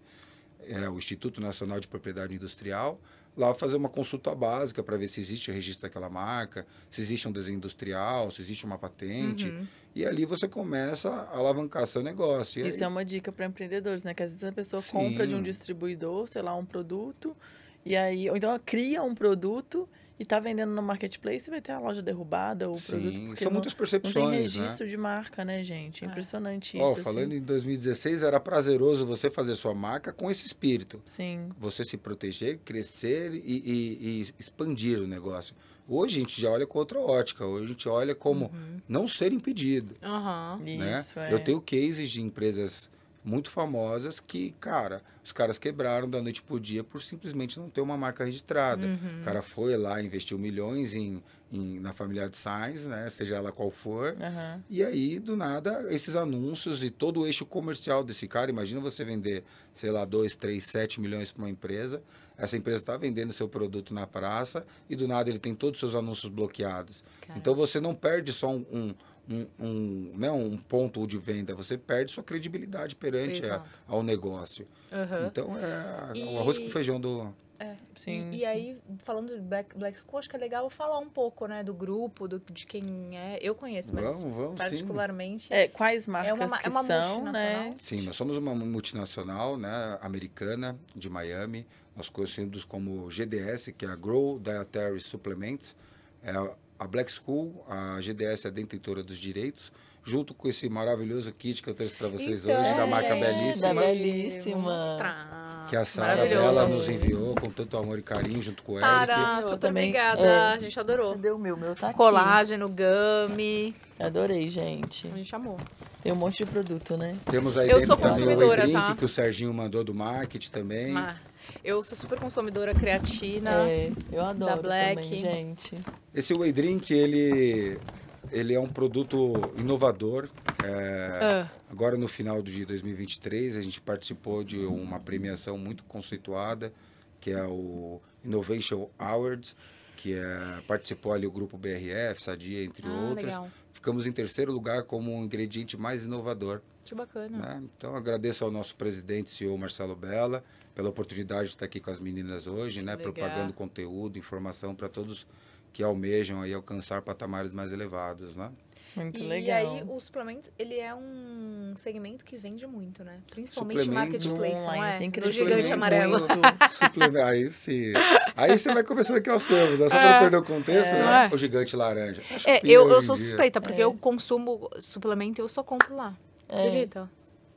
é o Instituto Nacional de Propriedade Industrial, lá fazer uma consulta básica para ver se existe o registro daquela marca, se existe um desenho industrial, se existe uma patente, e ali você começa a alavancar seu negócio. E Isso aí, é uma dica para empreendedores, né? Que às vezes a pessoa Sim. compra de um distribuidor, sei lá, um produto, e aí, ou então ela cria um produto e está vendendo no marketplace, vai ter a loja derrubada, o Sim, produto. porque são não, muitas não percepções, tem né? registro de marca, né, gente? É impressionante Ó, isso. falando assim. em dois mil e dezesseis, era prazeroso você fazer sua marca com esse espírito. Sim. Você se proteger, crescer e, e- e expandir o negócio. Hoje a gente já olha com outra ótica. Hoje a gente olha como não ser impedido. Aham. Né? Isso, é. Eu tenho cases de empresas muito famosas que, cara, os caras quebraram da noite pro dia por simplesmente não ter uma marca registrada. O cara foi lá, investiu milhões em, em- na Familiar Designs, né? Seja ela qual for. Aham. E aí, do nada, esses anúncios e todo o eixo comercial desse cara, imagina você vender, sei lá, dois, três, sete milhões para uma empresa, essa empresa está vendendo seu produto na praça e do nada ele tem todos os seus anúncios bloqueados. Caramba. Então você não perde só um, um, um, um, né, um ponto de venda, você perde sua credibilidade perante a- Exato. ao negócio. Aham. Então é E- o arroz com feijão do... É. Sim, E, e sim. aí, falando de Black, Black School, acho que é legal falar um pouco, né, do grupo, do, de quem é. Eu conheço, mas Vamos, vamos, sim. particularmente. É, quais marcas É uma- que é uma são, multinacional? né? Sim, nós somos uma multinacional, né, americana, de Miami. Nós conhecemos como G D S, que é a Grow Dietary Supplements. É a Black School, a G D S é a detentora dos direitos, junto com esse maravilhoso kit que eu trouxe para vocês Então, hoje, da marca é, Belíssima, da Belíssima. Vou mostrar. que a Sara Maravilhoso. Bela nos enviou com tanto amor e carinho, junto com o Eric. Sara, Eu super também- obrigada. é. A gente adorou. Cadê o meu? O meu tá aqui. Colágeno, gummy. Adorei, gente. A gente amou. Tem um monte de produto, né? Temos aí Eu dentro sou também o consumidora, e-drink, tá? que o Serginho mandou do marketing também. Mas eu sou super consumidora creatina. É, eu adoro Black. também, gente. Esse Whey Drink, ele, ele é um produto inovador. É, Ah. Agora, no final de dois mil e vinte e três, a gente participou de uma premiação muito conceituada, que é o Innovation Awards, que é, participou ali o grupo B R F, Sadia, entre Ah, outros. legal. Ficamos em terceiro lugar como o ingrediente mais inovador. Que bacana. Né? Então, agradeço ao nosso presidente, C E O Marcelo Bella, pela oportunidade de estar aqui com as meninas hoje, né? Legal. Propagando conteúdo, informação para todos que almejam aí alcançar patamares mais elevados, né? Muito E legal. aí, os suplementos, ele é um segmento que vende muito, né? Principalmente Suplemento marketplace, não online, é? tem Do crescido gigante muito. amarelo. Suplemento, aí sim. Aí você vai começando aqui aos termos, né? Só É. para não perder o contexto, né? É. O gigante laranja. Tá É, chupinha eu, hoje eu em sou dia. suspeita, porque É. eu consumo suplemento e eu só compro lá. É. Acredita?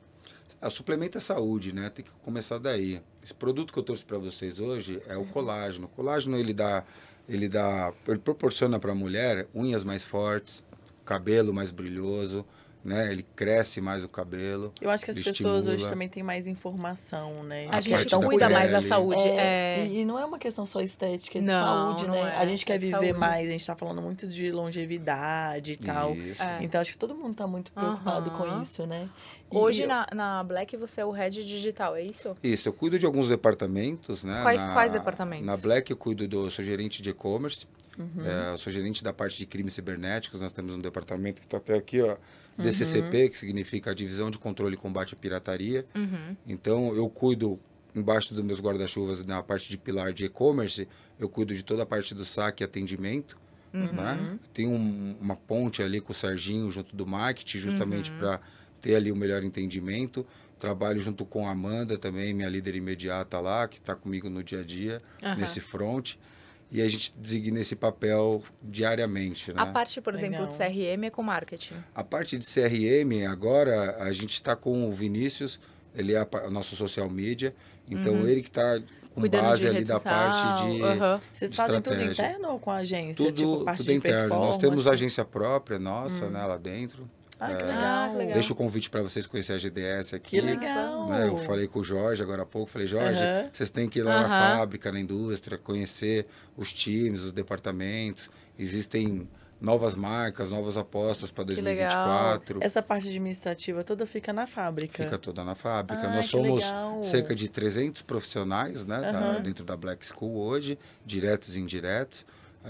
Ah, suplemento é saúde, né? Tem que começar daí. Esse produto que eu trouxe para vocês hoje é o colágeno. O colágeno, ele dá, ele dá, ele proporciona para a mulher unhas mais fortes, cabelo mais brilhoso, né? Ele cresce mais o cabelo. Eu acho que as ele pessoas hoje estimula. também têm mais informação, né? A, A gente parte da cuida mais da pele. saúde. É, É, E, e não é uma questão só estética, é de Não, saúde, não né? é. A gente quer É de viver saúde. mais, a gente tá falando muito de longevidade e tal. Isso. É. Então, acho que todo mundo tá muito preocupado com Aham. isso, né? E- Hoje e- na, na Black você é o head digital, é isso? Isso, eu cuido de alguns departamentos, né? Quais- na, quais departamentos? Na Black eu cuido do, eu sou gerente de e-commerce, Uhum. é, eu sou gerente da parte de crimes cibernéticos, nós temos um departamento que está até aqui, ó, Uhum. D C C P, que significa a Divisão de Controle e Combate à Pirataria. Uhum. Então, eu cuido, embaixo dos meus guarda-chuvas, na parte de pilar de e-commerce, eu cuido de toda a parte do saque e atendimento. Uhum. Né? Tem um- uma ponte ali com o Serginho junto do marketing, justamente Uhum. para ter ali o melhor entendimento. Trabalho junto com a Amanda também, minha líder imediata lá, que está comigo no dia a dia, Aham. nesse front. E a gente designa esse papel diariamente. Né? A parte, por exemplo, Legal. de C R M é com marketing. A parte de C R M, agora, a gente está com o Vinícius, ele é a pa- o nosso social media, então Uhum. ele que está com Cuidando base de ali rede da social. parte de... Aham. Vocês de fazem tudo estratégia. interno ou com a agência? Tudo, tipo, parte tudo de interno. Nós temos performance? agência própria nossa, né, lá dentro. Ah, que É, legal. Ah, que legal. Deixo o convite para vocês conhecerem a G D S aqui. Que legal. Né, eu falei com o Jorge agora há pouco, falei, Jorge, Aham. vocês têm que ir lá na Aham. fábrica, na indústria, conhecer os times, os departamentos. Existem novas marcas, novas apostas para dois mil e vinte e quatro. Essa parte administrativa toda fica na fábrica. Fica toda na fábrica. Ah, Nós que somos legal. cerca de trezentos profissionais, né, tá, Aham. dentro da Black School hoje, diretos e indiretos.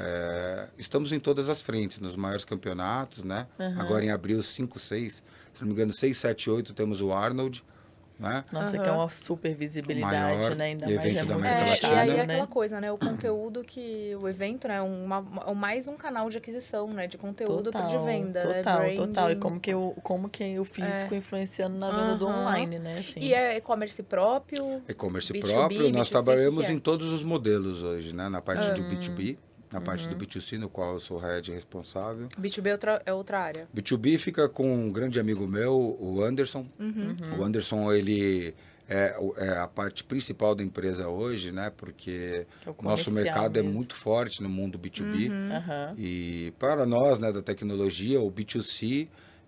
É, estamos em todas as frentes, nos maiores campeonatos, né? Aham. Agora em abril, cinco, seis, se não me engano, seis, sete, oito, temos o Arnold, né? Nossa, Aham. que é uma super visibilidade, Maior né? Ainda evento mais é da muito América É, e Latina, aí é né? aquela coisa, né? O conteúdo que o evento, né? Uma, uma- mais um canal de aquisição, né? De conteúdo para de venda, né? total, Branding. total. E como que, o, como que o físico influenciando na venda do Aham. online, né? Assim. E é e-commerce próprio? E-commerce B dois B, próprio, nós B dois C, trabalhamos que que é? em todos os modelos hoje, né? Na parte Ah. de B dois B, na parte Uhum. do B dois C, no qual eu sou head responsável. B dois B é outra, é outra área. B dois B fica com um grande amigo meu, o Anderson. Uhum. O Anderson, ele é, o- é a parte principal da empresa hoje, né? Porque Que é o o nosso comercial mercado é mesmo. muito forte no mundo B dois B. Uhum. Aham. E para nós, né, da tecnologia, o B dois C,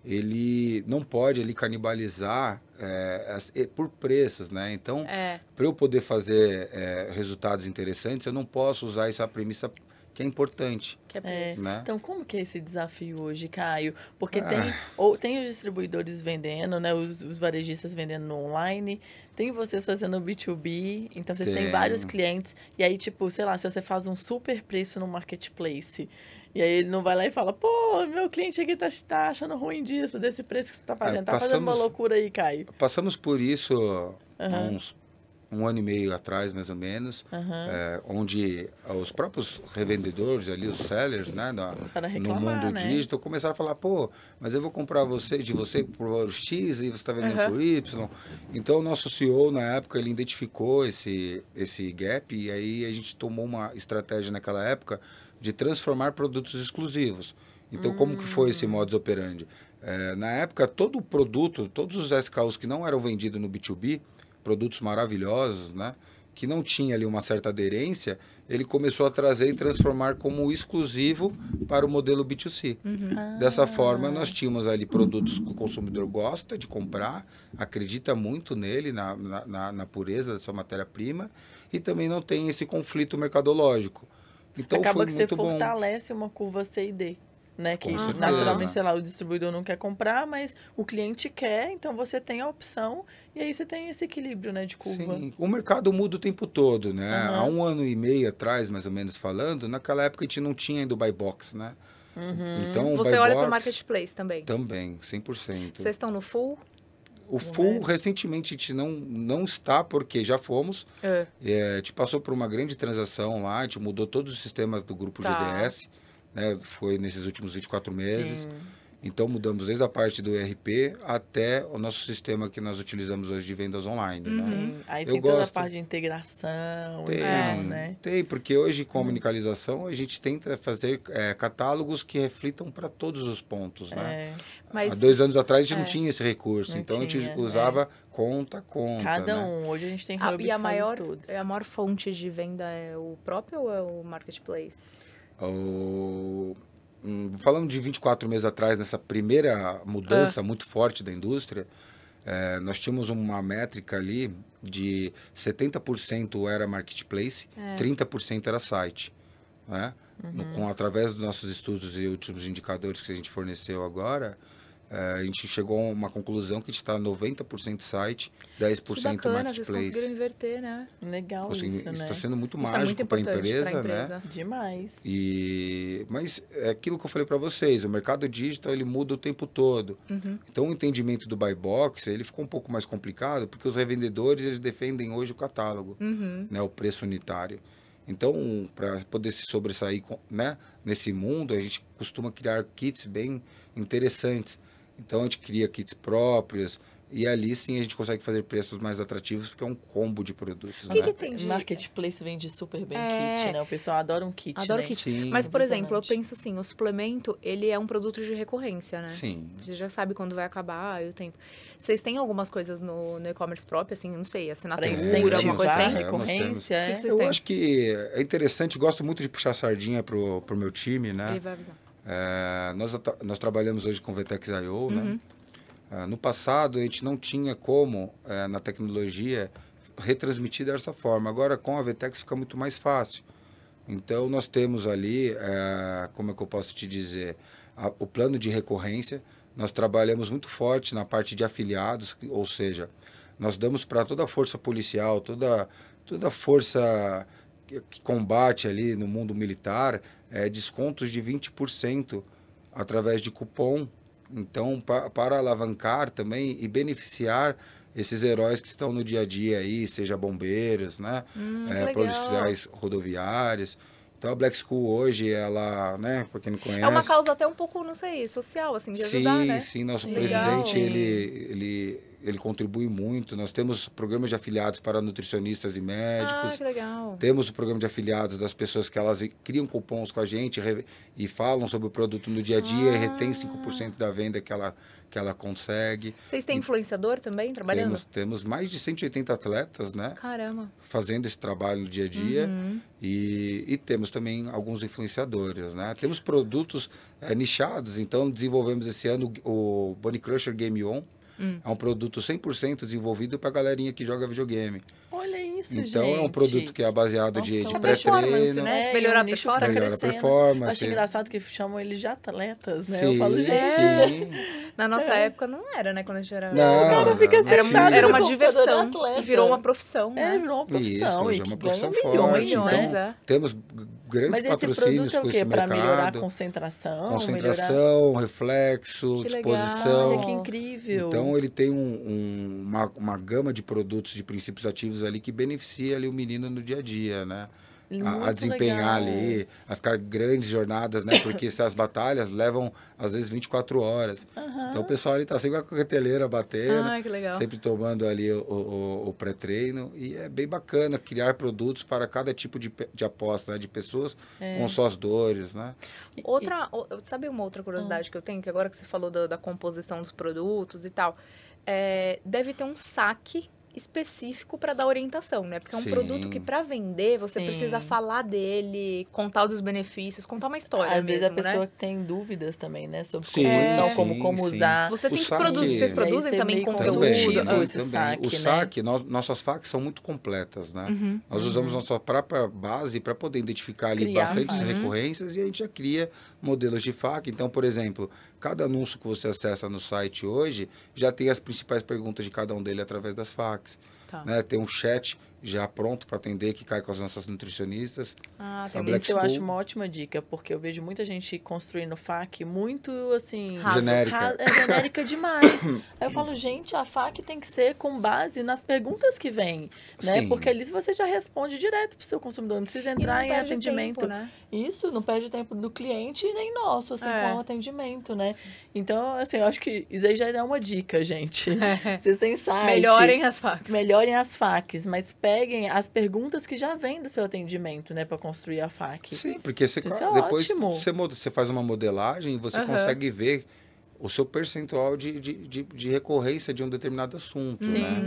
ele não pode ali canibalizar é, as- e- por preços, né? Então, É. para eu poder fazer é, resultados interessantes, eu não posso usar essa premissa que é importante, Que é É. preço. né? Então, como que é esse desafio hoje, Caio? Porque Ah. tem, ou, tem os distribuidores vendendo, né? Os, os varejistas vendendo no online. Tem vocês fazendo B dois B. Então, vocês têm Tem. vários clientes. E aí, tipo, sei lá, se você faz um super preço no marketplace... E aí ele não vai lá e fala, pô, meu cliente aqui tá, tá achando ruim disso, desse preço que você tá fazendo. Tá fazendo uma passamos- loucura aí, Caio. Passamos por isso há Aham. uns um ano e meio atrás, mais ou menos, Aham. é, onde os próprios revendedores ali, os sellers, né, da- Começaram a no reclamar, mundo né? digital, começaram a falar, pô, mas eu vou comprar você, de você por valor X e você está vendendo Aham. por Y. Então, o nosso C E O, na época, ele identificou esse, esse gap e aí a gente tomou uma estratégia naquela época de transformar produtos exclusivos. Então, como que foi Hum. esse modus operandi? É, na época, todo o produto, todos os S K Us que não eram vendidos no B dois B, produtos maravilhosos, né, que não tinha ali uma certa aderência, ele começou a trazer e transformar como exclusivo para o modelo B dois C. Ah. Dessa forma, nós tínhamos ali produtos que o consumidor gosta de comprar, acredita muito nele, na, na- na, na pureza da sua matéria-prima, e também não tem esse conflito mercadológico. Então, Acaba foi que você muito bom. fortalece uma curva C e D. Né? Que Com certeza. naturalmente, sei lá, o distribuidor não quer comprar, mas o cliente quer, então você tem a opção e aí você tem esse equilíbrio, né, de curva. Sim, o mercado muda o tempo todo, né? Aham. Há um ano e meio atrás, mais ou menos falando, naquela época a gente não tinha ainda o buy box, né? Uhum. Então, o Você buy olha para o box marketplace também. também, cem por cento. Vocês estão no full? O Não full, é? recentemente, a gente não, não está, porque já fomos. É. É, a gente passou por uma grande transação lá, a gente mudou todos os sistemas do grupo Tá. G D S, né? Foi nesses últimos vinte e quatro meses. Sim. Então, mudamos desde a parte do E R P até o nosso sistema que nós utilizamos hoje de vendas online, né? Sim. Aí Eu tem toda a gosto. parte de integração Tem, e tal, né? tem, porque hoje com a omnicalização a gente tenta fazer é, catálogos que reflitam para todos os pontos, né? É, Mas Há dois anos atrás a gente é. não tinha esse recurso, Não então a tinha, gente usava conta a conta, cada né? um. Hoje a gente tem a, hub e a que maior, faz todos. a maior fonte de venda é o próprio ou é o marketplace? O... hum, falando de vinte e quatro meses atrás, nessa primeira mudança Ah. muito forte da indústria, é, nós tínhamos uma métrica ali de setenta por cento era marketplace, É. trinta por cento era site. Né? No- com, através dos nossos estudos e últimos indicadores que a gente forneceu agora, é, a gente chegou a uma conclusão que a gente está noventa por cento site, dez por Que cento bacana, vocês conseguiram marketplace. inverter, né? Legal Consegui- isso, né? está sendo muito Isso é muito mágico para a importante empresa, pra né? empresa. Demais. E, mas é aquilo que eu falei para vocês, o mercado digital ele muda o tempo todo. Uhum. Então o entendimento do buy box ele ficou um pouco mais complicado porque os revendedores eles defendem hoje o catálogo, Uhum. né, o preço unitário. Então para poder se sobressair, com- né, nesse mundo a gente costuma criar kits bem interessantes. Então a gente cria kits próprios e ali sim a gente consegue fazer preços mais atrativos porque é um combo de produtos. O que né? que tem de... Marketplace vende super bem É. kit, né? O pessoal adora um kit, Adoro né? kit. Sim, Mas, por exemplo, eu Impressionante. penso assim, o suplemento, ele é um produto de recorrência, né? sim. Você já sabe quando vai acabar e o tempo. Vocês têm algumas coisas no, no e-commerce próprio, assim, não sei, Pra assinatura, incentivar, alguma coisa incentivar a tem? É, nós temos. recorrência, O que é. que vocês Eu têm? acho que é interessante, gosto muito de puxar sardinha pro, pro meu time, né? Ele vai avisar. É, nós, ata- nós trabalhamos hoje com o Vetex I O, né? Uhum. É, no passado, a gente não tinha como, é, na tecnologia, retransmitir dessa forma. Agora, com a Vetex, fica muito mais fácil. Então, nós temos ali, é, como é que eu posso te dizer, a- o plano de recorrência. Nós trabalhamos muito forte na parte de afiliados, que- ou seja, nós damos para toda a força policial, toda, toda a força que, que combate ali no mundo militar, é, descontos de vinte por cento através de cupom. Então, pa, para alavancar também e beneficiar esses heróis que estão no dia a dia aí, seja bombeiros, né? Hum, que É, legal. policiais rodoviários. Então, a Black School hoje, ela, né, para quem não conhece... É uma causa até um pouco, não sei, social, assim, de ajudar, sim, né? sim, nosso Legal. presidente, ele, ele, ele contribui muito. Nós temos programas de afiliados para nutricionistas e Ah, médicos. que legal. Temos o programa de afiliados das pessoas que elas criam cupons com a gente re- e falam sobre o produto no dia a dia e retém cinco por cento da venda que ela, que ela consegue. Vocês têm influenciador também, trabalhando? Temos, temos mais de cento e oitenta atletas, né? Caramba. Fazendo esse trabalho no dia a dia. Uhum. E, e temos também alguns influenciadores, né? Temos produtos eh, nichados, então desenvolvemos esse ano o Bunny Crusher Game On. Hum. É um produto cem por cento desenvolvido para a galerinha que joga videogame. Olha isso, Então gente. é um produto que é baseado Nossa, de, é de uma performance, pré-treino. né? É, Melhorar é a um nicho que tá performance. Melhora a crescendo. performance. Acho engraçado que chamam eles de atletas, né? Sim, Eu falo, gente, sim. Na nossa época não era, né? Quando a gente era... Não, o cara fica não, não Era, sentado tinha. era no uma computador, diversão. atleta. E virou uma profissão, É, né? virou uma profissão. Isso, hoje e é uma que ganha profissão milhões, forte. Milhões, né? é. Temos g- grandes Mas esse patrocínios produto é o com quê? esse Para melhorar a mercado. concentração? Melhorar... Concentração, reflexo, Que legal. disposição. Olha que incrível. Então ele tem um- um- uma, uma gama de produtos, de princípios ativos ali que beneficia ali o menino no dia a dia, né? A, a Muito desempenhar legal. ali, a ficar grandes jornadas, né? Porque essas batalhas levam às vezes vinte e quatro horas. Então o pessoal ali tá sempre com a coqueteleira batendo, Ah, que legal. sempre tomando ali o, o- o pré-treino. E é bem bacana criar produtos para cada tipo de, pe- de aposta, né? De pessoas É. com suas dores, né? Outra, o- sabe uma outra curiosidade que eu tenho? Que agora que você falou da, da composição dos produtos e tal, é, deve ter um saque específico para dar orientação, né? Porque é um Sim. produto que para vender você Sim. precisa falar dele, contar dos benefícios, contar uma história Às vezes mesmo, a pessoa né? tem dúvidas também, né? Sobre Sim, composição, sim, como, como sim. usar. Você O tem que saque- produzir, vocês E produzem aí você também meio conteúdo. Também, conteúdo, sim, esse também. saque, o né? saque, nós- nossas facas são muito completas, né? Uhum. Nós usamos nossa própria base para poder identificar ali Criar bastantes faca. recorrências e a gente já cria modelos de faca. Então, por exemplo, cada anúncio que você acessa no site hoje já tem as principais perguntas de cada um dele através das facs. Tá. Né? Tem um chat já pronto para atender que cai com as nossas nutricionistas. Ah, A tem Black Isso eu School. acho uma ótima dica, porque eu vejo muita gente construindo fac muito, assim... Raso. Genérica. ra- É genérica demais. Aí eu falo, gente, a fac tem que ser com base nas perguntas que vêm, né? Sim. Porque ali você já responde direto pro seu consumidor, não precisa E entrar não em perde atendimento. tempo, né? Isso, não perde tempo do cliente nem nosso, assim, É. com o atendimento, né? Então, assim, eu acho que isso aí já é uma dica, gente. Vocês têm site. Melhorem as facas. Melhorem as facs, mas peguem as perguntas que já vêm do seu atendimento, né? Pra construir a fac. Sim, porque você, Isso é depois ótimo. você, mo- você faz uma modelagem e você Aham. consegue ver o seu percentual de, de, de, de recorrência de um determinado assunto, Sim. né?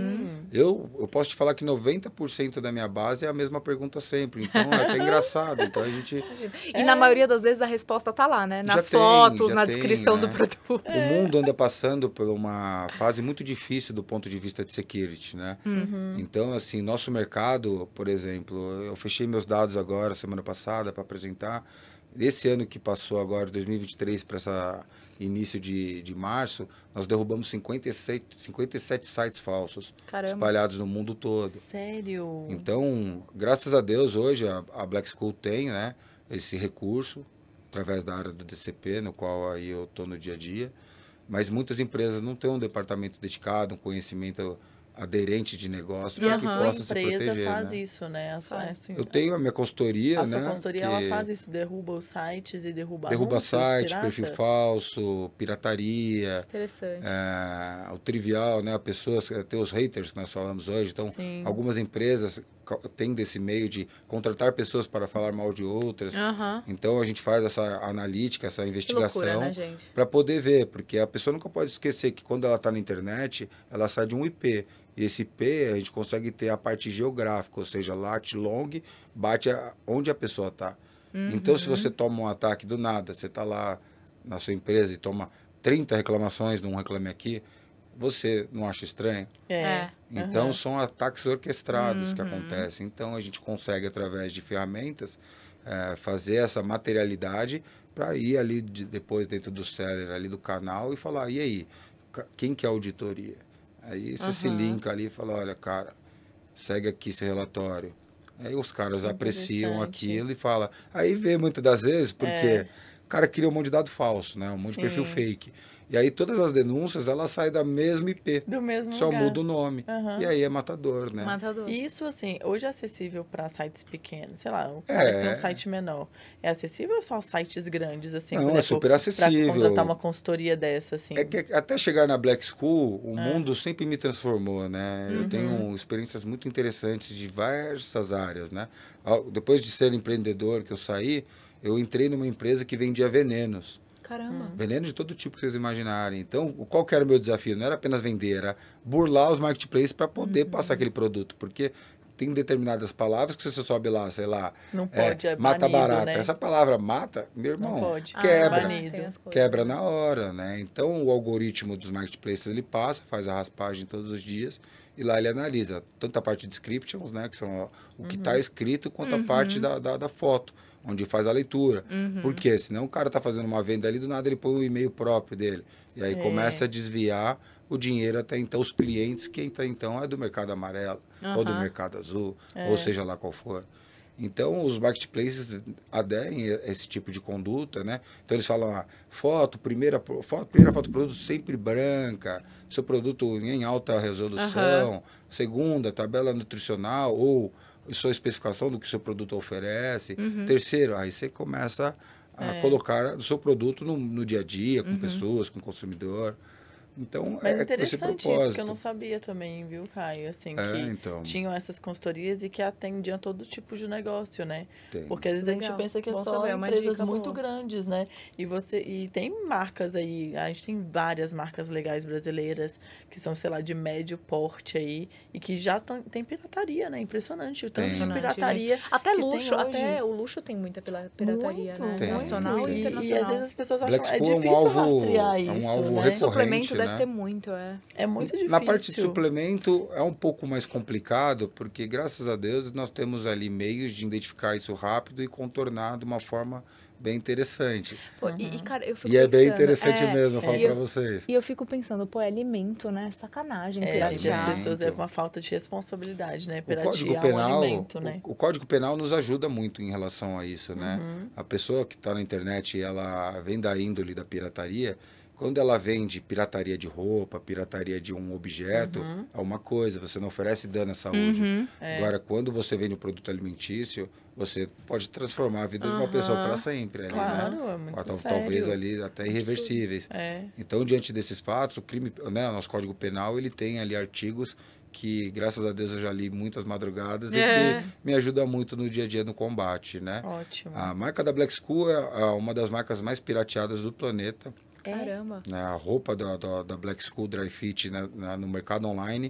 Eu, eu posso te falar que noventa por cento da minha base é a mesma pergunta sempre. Então, é até engraçado. Então, a gente... E na maioria das vezes a resposta tá lá, né? Nas Já tem, fotos, já na tem, descrição né? do produto. O mundo anda passando por uma fase muito difícil do ponto de vista de security, né? Uhum. Então, assim, nosso mercado, por exemplo, eu fechei meus dados agora, semana passada, para apresentar. Esse ano que passou agora, dois mil e vinte e três, para essa início de, de março, nós derrubamos cinquenta e sete, cinquenta e sete sites falsos, Caramba. espalhados no mundo todo. Sério? Então, graças a Deus, hoje a, a Black School tem, né, esse recurso, através da área do D C P, no qual aí eu estou no dia a dia, mas muitas empresas não têm um departamento dedicado, um conhecimento aderente de negócio E para a que sua possa se empresa proteger. faz né? isso, né? A sua, a sua, Eu tenho a minha consultoria, a né? sua consultoria, que ela faz isso, derruba os sites e derruba derruba anúncios, site, pirata? perfil falso, pirataria, Interessante. é, o trivial, né? Pessoas, tem os haters que nós falamos hoje. Então, Sim. algumas empresas têm desse meio de contratar pessoas para falar mal de outras. Aham. Então, a gente faz essa analítica, essa Que investigação loucura, né, gente? para poder ver, porque a pessoa nunca pode esquecer que quando ela está na internet, ela sai de um I P. E esse I P, a gente consegue ter a parte geográfica, ou seja, lat, long, bate a, onde a pessoa está. Uhum. Então, se você toma um ataque do nada, você está lá na sua empresa e toma trinta reclamações num Reclame Aqui, você não acha estranho? É. É. Então, Aham. são ataques orquestrados Uhum. que acontecem. Então, a gente consegue, através de ferramentas, eh, fazer essa materialidade para ir ali de, depois dentro do seller, ali do canal, e falar, e aí, ca- quem que é a auditoria? Aí você se Aham. linka ali e fala, olha, cara, segue aqui esse relatório. Aí os caras Que apreciam interessante. aquilo e fala. Aí vê muitas das vezes, porque É. o cara cria um monte de dado falso, né? Um monte de perfil Sim. fake. E aí todas as denúncias, elas saem da mesma I P. Do mesmo Só lugar. muda o nome. Aham. E aí é matador, né? Matador. E isso, assim, hoje é acessível para sites pequenos. Sei lá, o cara que tem É. um site menor. É acessível ou só sites grandes, assim? Não, por é exemplo, super Pra acessível. contratar uma consultoria dessa, assim. É que até chegar na Black School, o É. mundo sempre me transformou, né? Uhum. Eu tenho experiências muito interessantes de diversas áreas, né? Ao- Depois de ser empreendedor que eu saí, eu entrei numa empresa que vendia venenos. Caramba. Veneno de todo tipo que vocês imaginarem. Então, o- qual que era o meu desafio? Não era apenas vender, era burlar os marketplaces para poder passar aquele produto. Porque tem determinadas palavras que se você sobe lá, sei lá, Não pode, é, mata banido, barata. né? Essa palavra mata, meu irmão, Não pode. quebra. Ah, Banido. tem as coisas. Quebra na hora, né? Então, o algoritmo dos marketplaces, ele passa, faz a raspagem todos os dias e lá ele analisa tanto a parte de descriptions, né? Que são o que está escrito, quanto a parte da, da, da foto, onde faz a leitura. Uhum. Por quê? Senão o cara está fazendo uma venda ali, do nada ele põe um e-mail próprio dele. E aí É. começa a desviar o dinheiro até então, os clientes, que até então é do mercado amarelo, ou do Aham. mercado azul, É. ou seja lá qual for. Então, os marketplaces aderem a esse tipo de conduta, né? Então, eles falam, ah, foto, primeira foto, primeira foto do produto sempre branca, seu produto em alta resolução, segunda, tabela nutricional, ou sua especificação do que seu produto oferece. Uhum. Terceiro, aí você começa a É. colocar o seu produto no, no dia a dia, com Uhum. pessoas, com o consumidor. Então, Mas é com esse interessante isso, propósito. que eu não sabia também, viu, Caio? Assim, É, que então. tinham essas consultorias e que atendiam todo tipo de negócio, né? Tem. Porque às vezes a Legal. gente pensa que é Bom só saber, é uma empresas dica muito boa. grandes, né? E você e tem marcas aí, a gente tem várias marcas legais brasileiras que são, sei lá, de médio porte aí e que já tão, tem pirataria, né? Impressionante o tanto de Tem. pirataria. Até que tem luxo, hoje. até o luxo tem muita pila- pirataria, Muito, né? Tem. Nacional muito. e E, internacional. e às vezes as pessoas acham Black é School é um difícil alvo- rastrear é isso, um alvo né? recorrente. Suplemento deve né? ter muito, é. É muito difícil. Na parte de suplemento é um pouco mais complicado, porque graças a Deus nós temos ali meios de identificar isso rápido e contornar de uma forma bem interessante. Pô, e, e, cara, eu fico E é bem pensando, interessante é, mesmo, eu falo e para eu- vocês. E eu fico pensando, pô, é alimento, né? Sacanagem, É, gente, as piratear. pessoas é Alimento. uma falta de responsabilidade, né? O Código Piratear o Penal, alimento, né? o, o Código Penal nos ajuda muito em relação a isso, né? Uhum. A pessoa que está na internet, ela vem da índole da pirataria. Quando ela vende pirataria de roupa, pirataria de um objeto, Uhum. é uma coisa, você não oferece dano à saúde. Uhum. É. Agora, quando você vende um produto alimentício, você pode transformar a vida de uma Aham. pessoa para sempre. Ali, Claro, né? é muito Ou tal- sério. Talvez ali até irreversíveis. É. Então, diante desses fatos, o crime, né, o nosso Código Penal, ele tem ali artigos que, graças a Deus, eu já li muitas madrugadas É. e que me ajuda muito no dia a dia no combate, né? Ótimo. A marca da Black School é é uma das marcas mais pirateadas do planeta. É. Caramba. Né? A roupa da, da, da Black School Dry Fit, né, na- no mercado online,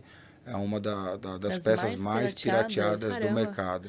é uma da, da- das Das peças mais mais pirateadas? pirateadas do Caramba. mercado.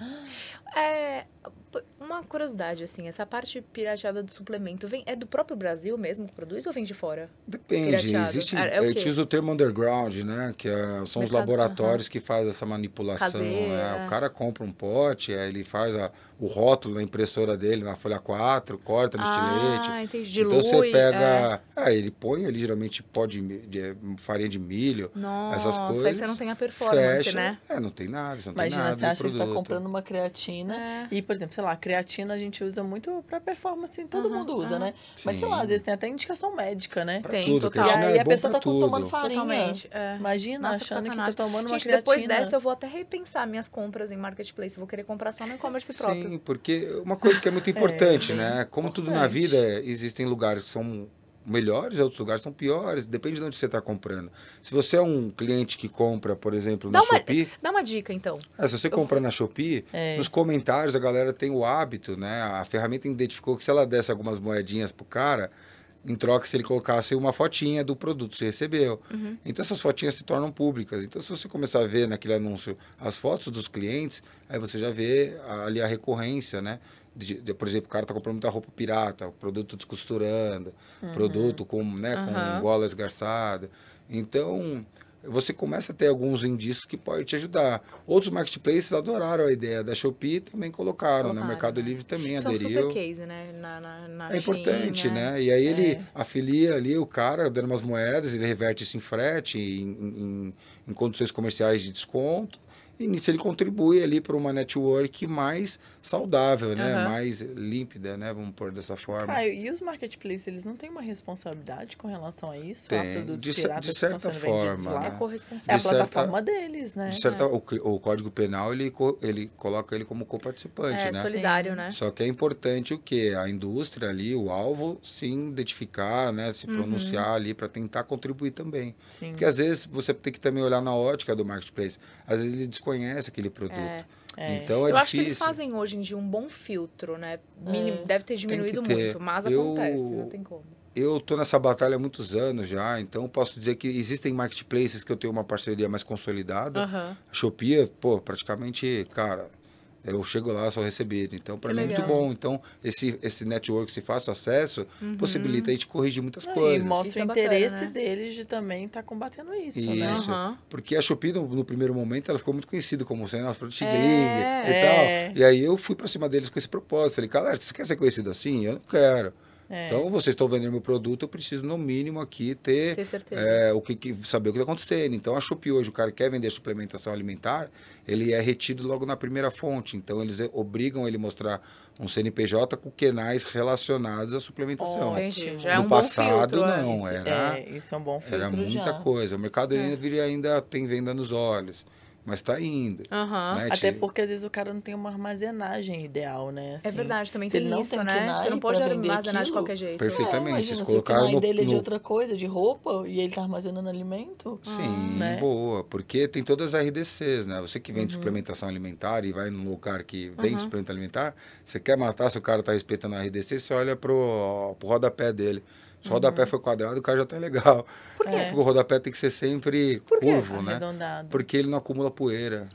É, p- uma curiosidade, assim, essa parte pirateada do suplemento vem, é do próprio Brasil mesmo que produz ou vem de fora? Depende, Pirateado. existe, É- é o a quê? gente usa o termo underground, né? Que é- são os Mercado- laboratórios que fazem essa manipulação. Caseiro, né? é. O cara compra um pote, aí ele faz a- o rótulo na impressora dele, na folha quatro, corta no estilete. Ah, entendi. Dilui. Então você é. pega. É, ele põe ali geralmente pó de, mi- de- farinha de milho, Nossa, essas aí coisas. você não tem a performance, fecha. né? É, não tem nada, você não Imagina, tem nada. você no acha que você tá produto. comprando uma creatina É. e, por exemplo, sei lá, a creatina a gente usa muito pra performance, todo Aham, mundo usa, aham. né? Mas, sei lá, Sim. às vezes tem até indicação médica, né? Pra Tem, tudo, total. E creatina aí é a bom pessoa pra tá tomando tudo. farinha. Totalmente. É. Imagina, Nossa, que achando que tá sacanagem. tomando uma Gente, depois creatina. dessa eu vou até repensar minhas compras em marketplace. Vou querer comprar só no e-commerce próprio. Sim, porque uma coisa que é muito importante, bem né? Como tudo na importante. vida, existem lugares que são melhores, outros lugares são piores, depende de onde você está comprando. Se você é um cliente que compra, por exemplo, Dá na uma, Shopee, dá uma dica, então. é, se você compra na Shopee, É. nos comentários a galera tem o hábito, né? A ferramenta identificou que se ela desse algumas moedinhas pro cara, em troca se ele colocasse uma fotinha do produto que você recebeu. Uhum. Então essas fotinhas se tornam públicas. Então se você começar a ver naquele anúncio as fotos dos clientes, aí você já vê ali a recorrência, né? De, de- por exemplo, o cara tá comprando muita roupa pirata, produto descosturando, produto com, né, Uhum. com gola esgarçada. Então, você começa a ter alguns indícios que podem te ajudar. Outros marketplaces adoraram a ideia da Shopee e também colocaram, né? O Colocaram, Mercado né? Livre também São aderiu. super case, né? Na, na, na É importante, Shein, né? E aí ele É. afilia ali o cara, dando umas moedas, ele reverte isso em frete, em, em, em condições comerciais de desconto. E nisso ele contribui ali para uma network mais saudável, né? Aham. Mais límpida, né? Vamos pôr dessa forma. Caio, e os marketplaces, eles não têm uma responsabilidade com relação a isso? a Tem, produtos de cer- piratas de que estão certa sendo vendidos forma, lá? É né? É corresponsável. a De certa- plataforma deles, né? De certa, o, cri- o Código Penal, ele, co- ele coloca ele como coparticipante, É, né? solidário, Sim. né? Só que é importante o quê? A indústria ali, o alvo, sim, identificar, né? Se Uhum. pronunciar ali para tentar contribuir também. Sim. Porque às vezes você tem que também olhar na ótica do marketplace. Às vezes ele desconhece aquele produto. É. É. Então é eu acho que eles difícil. fazem hoje em dia um bom filtro, né? Minim- É. Deve ter diminuído ter. muito, mas Eu- acontece, não tem como. Eu tô nessa batalha há muitos anos já, então posso dizer que existem marketplaces que eu tenho uma parceria mais consolidada. Aham. A Shopee, pô, praticamente, cara, eu chego lá, sou recebido. Então, para Que mim é muito legal. bom. Então, esse, esse network, esse fácil acesso, Uhum. possibilita a gente corrigir muitas Não, coisas. E mostra Isso o é bacana, interesse né? deles de também estar combatendo isso, né? Isso. Aham. Porque a Shopee, no, no primeiro momento, ela ficou muito conhecida como sendo nosso produto É, gringa e é. tal. E aí eu fui pra cima deles com esse propósito. Falei, galera, vocês querem ser conhecido assim? Eu não quero. É. Então, vocês estão vendendo meu produto, eu preciso, no mínimo, aqui ter Ter certeza. é, o que, que- saber o que está acontecendo. Então, a Shopee hoje, o cara que quer vender suplementação alimentar, ele é retido logo na primeira fonte. Então, eles eh, obrigam ele a mostrar um C N P J com quenais relacionados à suplementação. Ótimo. Entendi. Já é No um passado, bom filtro, não. é. Era, É, isso é um bom filtro era muita já. coisa. O mercado É. livre ainda tem venda nos olhos, mas está indo. Aham. né? Até Te- porque às vezes o cara não tem uma armazenagem ideal, né? É Assim, verdade, também se tem ele não isso, tem né? KNAI Você não pode pra vender armazenar de aquilo, qualquer jeito. Perfeito. Perfeitamente, É, vocês imagina, colocaram se o no- KNAI dele é de no- outra coisa, de roupa, e ele tá armazenando alimento. Sim, né? boa, porque tem todas as R D Cs, né? Você que vende suplementação alimentar e vai num lugar que vende Uhum. suplemento alimentar, você quer matar se o cara tá respeitando a R D C, você olha pro, pro rodapé dele. Se o rodapé for quadrado, o cara já tá legal. Por quê? É. Porque o rodapé tem que ser sempre Por quê? curvo, né? Arredondado. Porque ele não acumula poeira.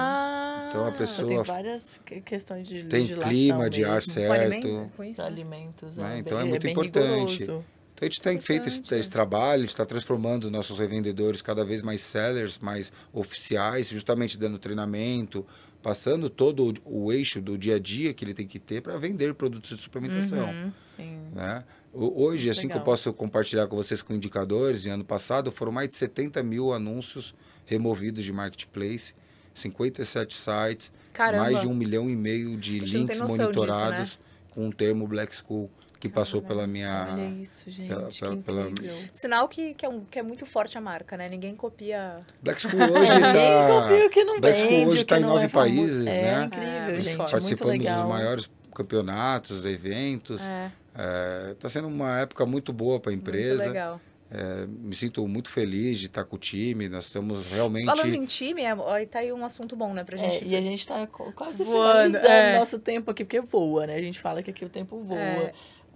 Ah, Então a Então, pessoa tem várias que- questões de tem legislação clima de ar mesmo, com alimento, certo. com isso, de né? alimentos. Né? É, Então bem, é muito bem importante. rigoroso. Então a gente tem feito esse, Interessante. esse trabalho, a gente está transformando nossos revendedores cada vez mais sellers, mais oficiais, justamente dando treinamento, passando todo o, o eixo do dia a dia que ele tem que ter para vender produtos de suplementação. Uhum. Sim. Né? O- Hoje, assim que eu Legal. posso compartilhar com vocês com indicadores, em ano passado foram mais de setenta mil anúncios removidos de marketplace, cinquenta e sete sites, Caramba. mais de um milhão e meio de Gente, não links tem noção monitorados disso, com o termo Black School, que passou pela minha... Olha isso, gente. pela- que pela- pela- incrível. Sinal que, que, é um, que é muito forte a marca, né? Ninguém copia. Black School hoje Ninguém está... copia o que não Black School vende, hoje o está que em não nove é famoso. países, É né? É, incrível, muito gente. forte. Muito Participando legal. dos maiores campeonatos, eventos. É, Está sendo uma época muito boa para a muito empresa. legal. É, me sinto muito feliz de estar com o time. Nós estamos realmente... Falando em time, é, ó, tá aí um assunto bom, né, pra gente. É, e a gente tá co- quase Voando, finalizando é. nosso tempo aqui, porque voa, né? A gente fala que aqui o tempo voa. É.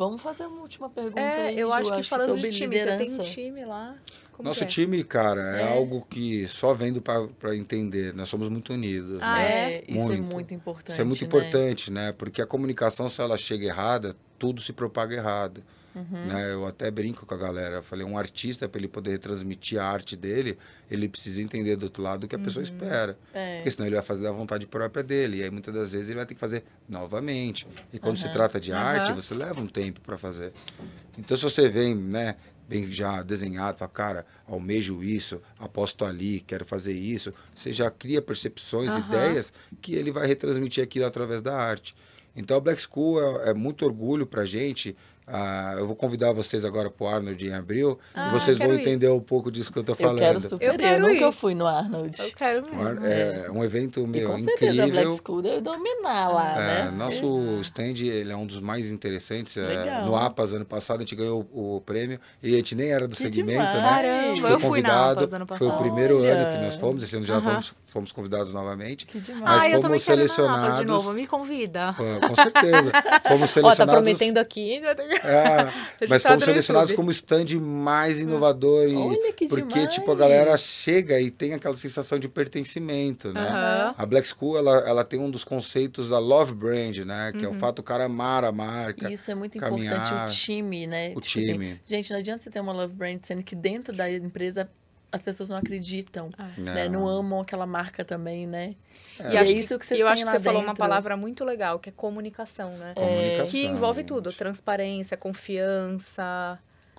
Vamos fazer uma última pergunta É, aí, eu Ju, acho que falando sobre de time, liderança. você tem um time lá? Como Nosso que é? time, cara, é, É. algo que só vendo para entender. Nós somos muito unidos, Ah, né? É, isso é Muito. muito importante, Isso é muito né? importante, né? Porque a comunicação, se ela chega errada, tudo se propaga errado. Uhum. Né? Eu até brinco com a galera. Eu falei, um artista, para ele poder transmitir a arte dele, ele precisa entender do outro lado o que a pessoa espera. É. Porque senão ele vai fazer da vontade própria dele. E aí, muitas das vezes, ele vai ter que fazer novamente. E quando se Aham. trata de arte, Aham. você leva um tempo para fazer. Então, se você vem, né, bem já desenhado, fala, cara, almejo isso, aposto ali, quero fazer isso, você já cria percepções, Aham. ideias, que ele vai retransmitir aquilo através da arte. Então, a Black School é, é muito orgulho pra gente. Ah, eu vou convidar vocês agora pro Arnold em abril, Ah, e vocês vão quero ir. entender um pouco disso que eu tô Eu falando. quero super Eu ir. quero Eu nunca ir. fui no Arnold. Eu quero O Ar- mesmo. É um evento, E meu, com certeza a Black incrível. School deve dominar lá, É, né? nosso stand, ele é um dos mais interessantes. É, Legal. no APAS, ano passado, a gente ganhou o, o prêmio, e a gente nem era do Que segmento, demais. né? Caramba, A gente foi eu fui na convidado, APAS ano foi o passado. primeiro Olha. ano que nós fomos, esse ano já Aham. vamos, fomos convidados novamente. Que demais. Mas Ah, eu também fomos quero ir na selecionados. APAS de novo, me convida. Foi, com certeza. Fomos Ó, selecionados. tá prometendo aqui. vai ter que- É, mas Registrado fomos no selecionados YouTube. como stand mais inovador. E, Olha que porque, demais. tipo, a galera chega e tem aquela sensação de pertencimento, né? Aham. A Black School, ela, ela tem um dos conceitos da Love Brand, né? Que é Uhum. o fato do cara amar a marca. Isso é muito caminhar, importante, o time, né? o Tipo assim, time. gente, não adianta você ter uma love brand sendo que dentro da empresa as pessoas não acreditam, né? Não amam aquela marca também, né? E E acho é que- isso que vocês E eu têm acho que lá você falou uma dentro. palavra muito legal, que é comunicação, né? Comunicação. Que envolve tudo, gente. transparência, confiança.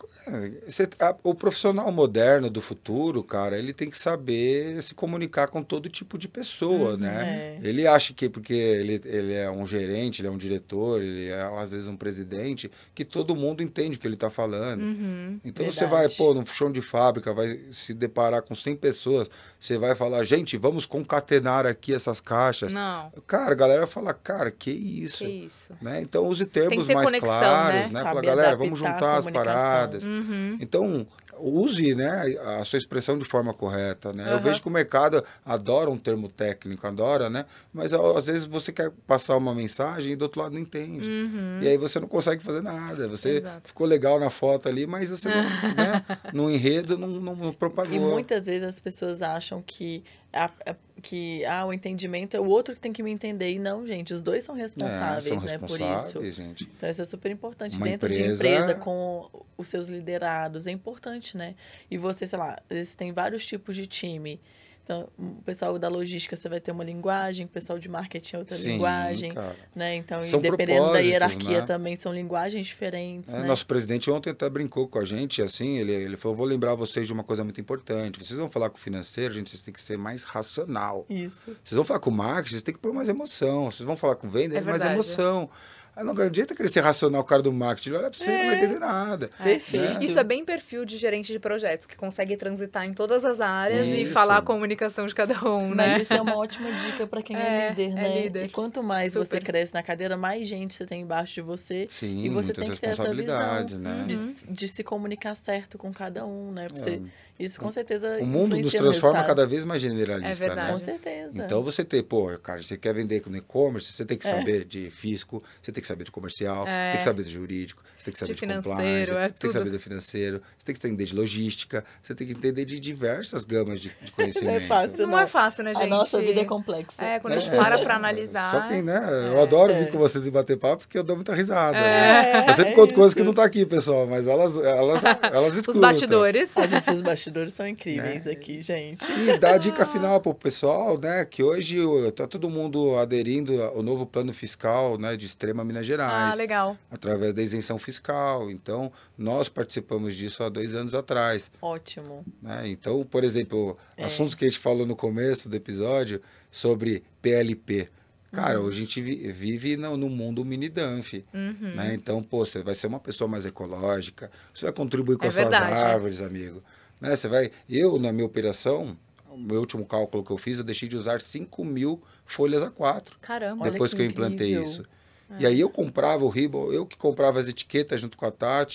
É, você- a- o profissional moderno do futuro, cara, ele tem que saber se comunicar com todo tipo de pessoa, né? É. Ele acha que porque ele, ele é um gerente, ele é um diretor, ele é às vezes um presidente, que todo mundo entende o que ele está falando. Uhum. Então você Verdade. vai, pô, no chão de fábrica, vai se deparar com cem pessoas, você vai falar, gente, vamos concatenar aqui essas caixas. Não, Cara, a galera fala, cara, que isso? que isso. Né? Então use Tem termos que ter mais conexão, claros, né? né? Fala, Saber galera, vamos adaptar a juntar as comunicação. paradas. Uhum. Então, use, né, a sua expressão de forma correta, né? Eu Aham. vejo que o mercado adora um termo técnico, adora, né? Mas ó, às vezes você quer passar uma mensagem e do outro lado não entende. Uhum. E aí você não consegue fazer nada. Você Exato. ficou legal na foto ali, mas você não, né, no enredo não, não, não propagou. E muitas vezes as pessoas acham que, a, a- que ah, o entendimento é o outro que tem que me entender. E não, gente, os dois são É, responsáveis, são né, por responsáveis, isso. gente. Então, isso é super importante. Uma Dentro empresa- de empresa, com os seus liderados, é importante, né? E você, sei lá, às vezes tem vários tipos de time. Então, o pessoal da logística, você vai ter uma linguagem, o pessoal de marketing é outra Sim, linguagem, cara. né? Então, São e dependendo da propósitos, hierarquia né? também, são linguagens diferentes, É, né? Nosso presidente ontem até brincou com a gente, assim, ele, ele falou, vou lembrar vocês de uma coisa muito importante. Vocês vão falar com o financeiro, gente, vocês têm que ser mais racional. Isso. Vocês vão falar com o marketing, vocês têm que pôr mais emoção. Vocês vão falar com venda, É mais verdade. emoção. Aí não adianta querer ser racional o cara do marketing. Ele olha pra você e não vai entender nada. Perfeito. Né? Isso é bem perfil de gerente de projetos, que consegue transitar em todas as áreas e Isso. falar a comunicação de cada um, né? Mas isso é uma ótima dica para quem é, É, líder, é né? líder. E quanto mais você Super. cresce na cadeira, mais gente você tem embaixo de você. Sim, e você muitas tem que ter essa visão responsabilidades, né? de, de se comunicar certo com cada um, né? Pra você- isso com certeza O mundo nos influencia no transforma resultado. cada vez mais generalista, É verdade. Com né? certeza. Então você tem, pô, cara, você quer vender com e-commerce, você tem que É. saber de fisco, você tem que saber de comercial, É. você tem que saber de jurídico, você tem que saber De de, compliance, financeiro, é você tem que tudo. saber do financeiro, você tem que entender de logística, você tem que entender de diversas gamas de, de Não conhecimento. é fácil, Não é fácil, né, gente? A nossa vida é complexa. É, quando a gente É. para pra analisar. Só que, né, eu adoro vir É. com vocês e bater papo porque eu dou muita risada. É. né? Eu sempre É conto coisas isso. que não tá aqui, pessoal, mas elas, elas, elas escutam. Os bastidores. A gente, os bastidores são incríveis É. aqui, gente. E dá a dica final pro pessoal, né, que hoje o- tá todo mundo aderindo ao novo plano fiscal, né, de Extrema Minas Ah, Gerais, legal. através da isenção fiscal. Então, nós participamos disso há dois anos atrás. Ótimo. Né? Então, por exemplo, É. assuntos que a gente falou no começo do episódio sobre P L P. Cara, Uhum. hoje a gente vi- vive no, no mundo mini Dunf, Uhum. né? Então, pô, você vai ser uma pessoa mais ecológica, você vai contribuir com É as suas verdade. árvores, amigo. Né? Você vai... Eu, na minha operação, o meu último cálculo que eu fiz, eu deixei de usar cinco mil folhas A quatro. Caramba. Olha Depois que que eu implantei incrível. isso. E aí eu comprava o ribbon, eu que comprava as etiquetas junto com a Tati,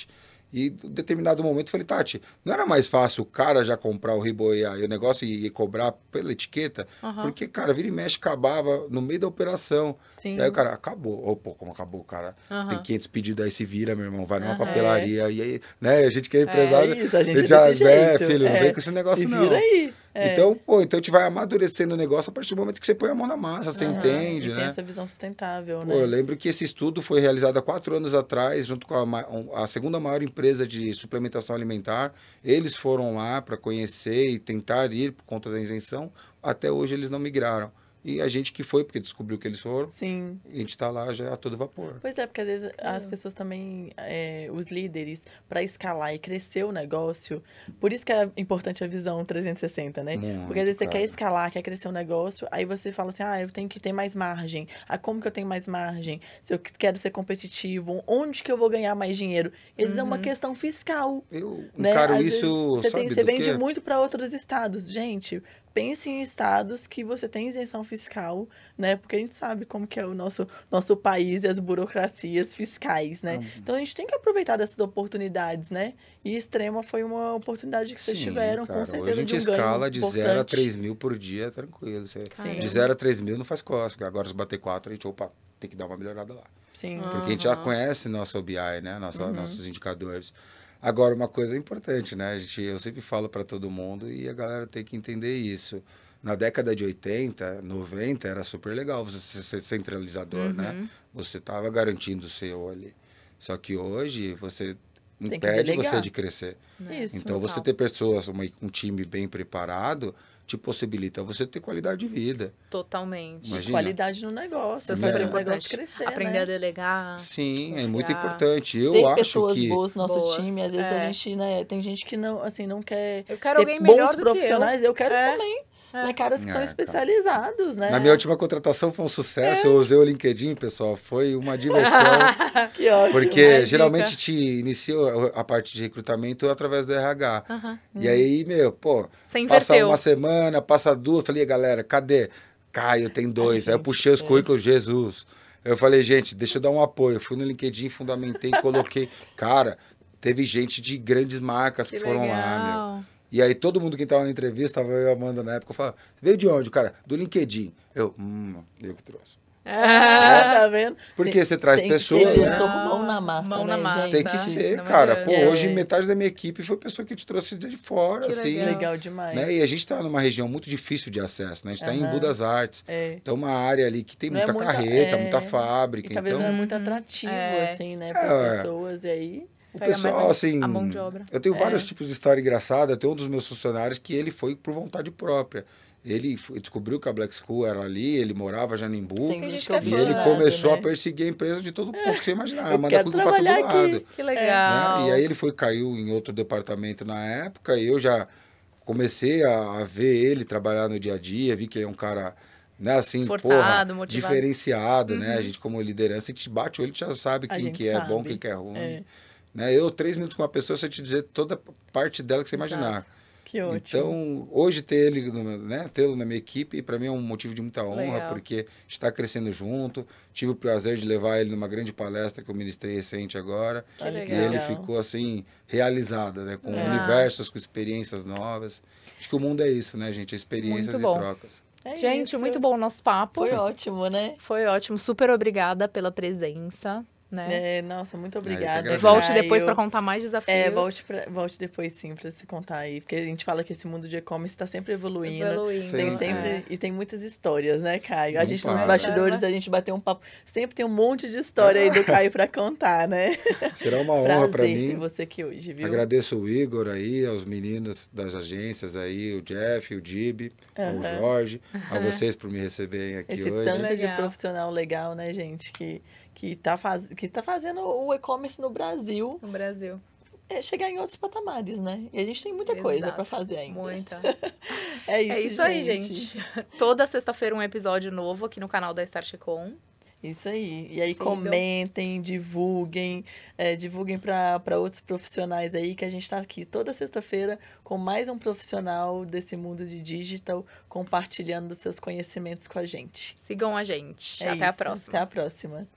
E em determinado momento eu falei, Tati, não era mais fácil o cara já comprar o Riboi e o negócio e, e cobrar pela etiqueta? Uhum. Porque, cara, vira e mexe, acabava no meio da operação. Sim. E aí o cara, acabou. Ô, pô, como acabou, cara? Uhum. Tem quinhentos pedidos aí, se vira, meu irmão. Vai numa Uhum. papelaria. E aí, né? A gente que é empresário... É isso, a gente é já, desse né, jeito. filho, não É. vem com esse negócio, Se não. vira aí. É. Então, pô, então a gente vai amadurecendo o negócio a partir do momento que você põe a mão na massa, você Aham, entende, e tem né? essa visão sustentável, Pô, né? eu lembro que esse estudo foi realizado há quatro anos atrás, junto com a, ma- a segunda maior empresa de suplementação alimentar. Eles foram lá para conhecer e tentar ir por conta da isenção. Até hoje eles não migraram. E a gente que foi, porque descobriu que eles foram, Sim. a gente está lá já a todo vapor. Pois é, porque às vezes as pessoas também, é, os líderes, para escalar e crescer o negócio, por isso que é importante a visão trezentos e sessenta, né? Muito, Porque às vezes você cara. quer escalar, quer crescer o negócio, aí você fala assim, ah, eu tenho que ter mais margem. Ah, como que eu tenho mais margem? Se eu quero ser competitivo, onde que eu vou ganhar mais dinheiro? E às vezes é uma questão fiscal. Eu Né? encaro Às isso, vezes você, sabe tem, você do vende quê? muito para outros estados. Gente, pense em estados que você tem isenção fiscal, né? Porque a gente sabe como que é o nosso, nosso país e as burocracias fiscais, né? Então a gente tem que aproveitar dessas oportunidades, né? E Extrema foi uma oportunidade que vocês Sim, tiveram, cara. com certeza, Hoje a gente de um ganho escala de zero a importante. três mil por dia, tranquilo. Você, Sim. de zero a três mil não faz cócega. Agora, se bater quatro, a gente, opa, tem que dar uma melhorada lá. Sim. Ah. Porque a gente já Aham. conhece nosso O B I, né? Nossa, Uhum. Nossos indicadores. Agora, uma coisa importante, né? A gente, eu sempre falo para todo mundo e a galera tem que entender isso. Na década de oitenta, noventa, era super legal você ser centralizador, né? Uhum. Você estava garantindo o seu ali. Só que hoje você Tem que impede delegar. você de crescer. Isso. Então, você total. ter pessoas, uma- um time bem preparado, te possibilita você ter qualidade de vida. Totalmente. Imagina. Qualidade no negócio, Isso fazer é super o importante. negócio crescer, Aprender né? a delegar. Sim, é muito Confiar. importante. Eu Ter acho pessoas que... boas no nosso Boas, time, às vezes é. a gente, né, tem gente que não, assim, não quer Eu quero ter alguém melhor bons do profissionais, eu, quero É. também. É. Né, caras que É, são cara. especializados, né? Na minha última contratação foi um sucesso. É. Eu usei o LinkedIn, pessoal. Foi uma diversão. Que ótimo. Porque Ai, geralmente dica. te inicia a parte de recrutamento através do R H. Aham. E aí, meu, pô, Você passa inverteu. uma semana, passa duas. Falei, galera, cadê? Caio, tem dois. Ai, aí eu gente, puxei os é. currículos, Jesus. Eu falei, gente, deixa eu dar um apoio. Eu fui no LinkedIn, fundamentei, coloquei. Cara, teve gente de grandes marcas que, Que foram lá, meu. legal. E aí todo mundo que estava na entrevista, tava eu e a Amanda na época, eu falava, veio de onde, cara? Do LinkedIn. Eu, hum, eu que trouxe. Ah, tá vendo? Porque Tem- você traz tem pessoas, que ser né? gestor com mão na massa, Mão né, na massa. gente? Tem que ser, Não cara. adianta. Pô, É. hoje metade da minha equipe foi pessoa que te trouxe de fora, Que assim. legal. Legal demais. Né? E a gente está numa região muito difícil de acesso, né? A gente está em Aham. Embu das Artes. É. Então, uma área ali que tem Não é muita muita- carreta, é, muita E fábrica. talvez Então, não é muito Uhum. atrativo, É. assim, né, É. para as pessoas. E aí... o Pega pessoal, mais assim... a mão de obra. Eu tenho É. vários tipos de história engraçada. Eu tenho um dos meus funcionários que ele foi por vontade própria. Ele foi- descobriu que a Black School era ali, ele morava já em Embu. Tem gente gente que é que E fã, ele né? começou né? a perseguir a empresa de todo ponto que você imaginar. Eu Manda quero currículo pra todo trabalhar aqui. lado. Que Né? legal. E aí ele foi, caiu em outro departamento na época, e eu já comecei a, a ver ele trabalhar no dia a dia, vi que ele é um cara, né, assim, Esforçado, porra, motivado. diferenciado, né? Uhum. A gente como liderança, a gente bate o olho e já sabe A quem gente que é bom, sabe. quem que é ruim. É. Né? Eu, três minutos com uma pessoa, se eu te dizer toda parte dela que você Exato. imaginar. Que ótimo. Então, hoje ter ele, no meu- né, tê-lo na minha equipe, para mim é um motivo de muita honra, Legal. porque está crescendo junto. Tive o prazer de levar ele numa grande palestra que eu ministrei recente agora. Que Olha legal. E ele ficou assim, realizado, né? Com Ah. universos, com experiências novas. Acho que o mundo é isso, né, gente? Experiências Muito e bom. trocas. É Gente, isso. muito bom o nosso papo. Foi ótimo, né? Foi ótimo. Super obrigada pela presença, né? É, nossa, muito eu que obrigada. agradeço. Volte Caio. depois para contar mais desafios. É, volte, pra, volte depois sim pra se contar aí. Porque a gente fala que esse mundo de e-commerce está sempre evoluindo. Evoluindo. Tem Sim, sempre, é. e tem muitas histórias, né, Caio? A Não gente para. nos bastidores, a gente bateu um papo. Sempre tem um monte de história aí do Caio pra contar, né? Será uma honra para Prazer ter mim. você aqui hoje, viu? Agradeço o Igor aí, aos meninos das agências aí, o Jeff, o Dib, Aham. o Jorge, a vocês por me receberem aqui Esse hoje. tanto de Legal. profissional legal, né, gente? Que, que, tá faz... que tá fazendo o e-commerce no Brasil No Brasil. é chegar em outros patamares, né? E a gente tem muita coisa Exato. pra fazer ainda. Muita. É isso, É isso aí, gente. Toda sexta-feira um episódio novo aqui no canal da Startcom. Isso aí. E aí Sigam. comentem, divulguem, é, divulguem para outros profissionais aí, que a gente está aqui toda sexta-feira com mais um profissional desse mundo de digital compartilhando os seus conhecimentos com a gente. Sigam a gente. É Até a isso. próxima. Até a próxima.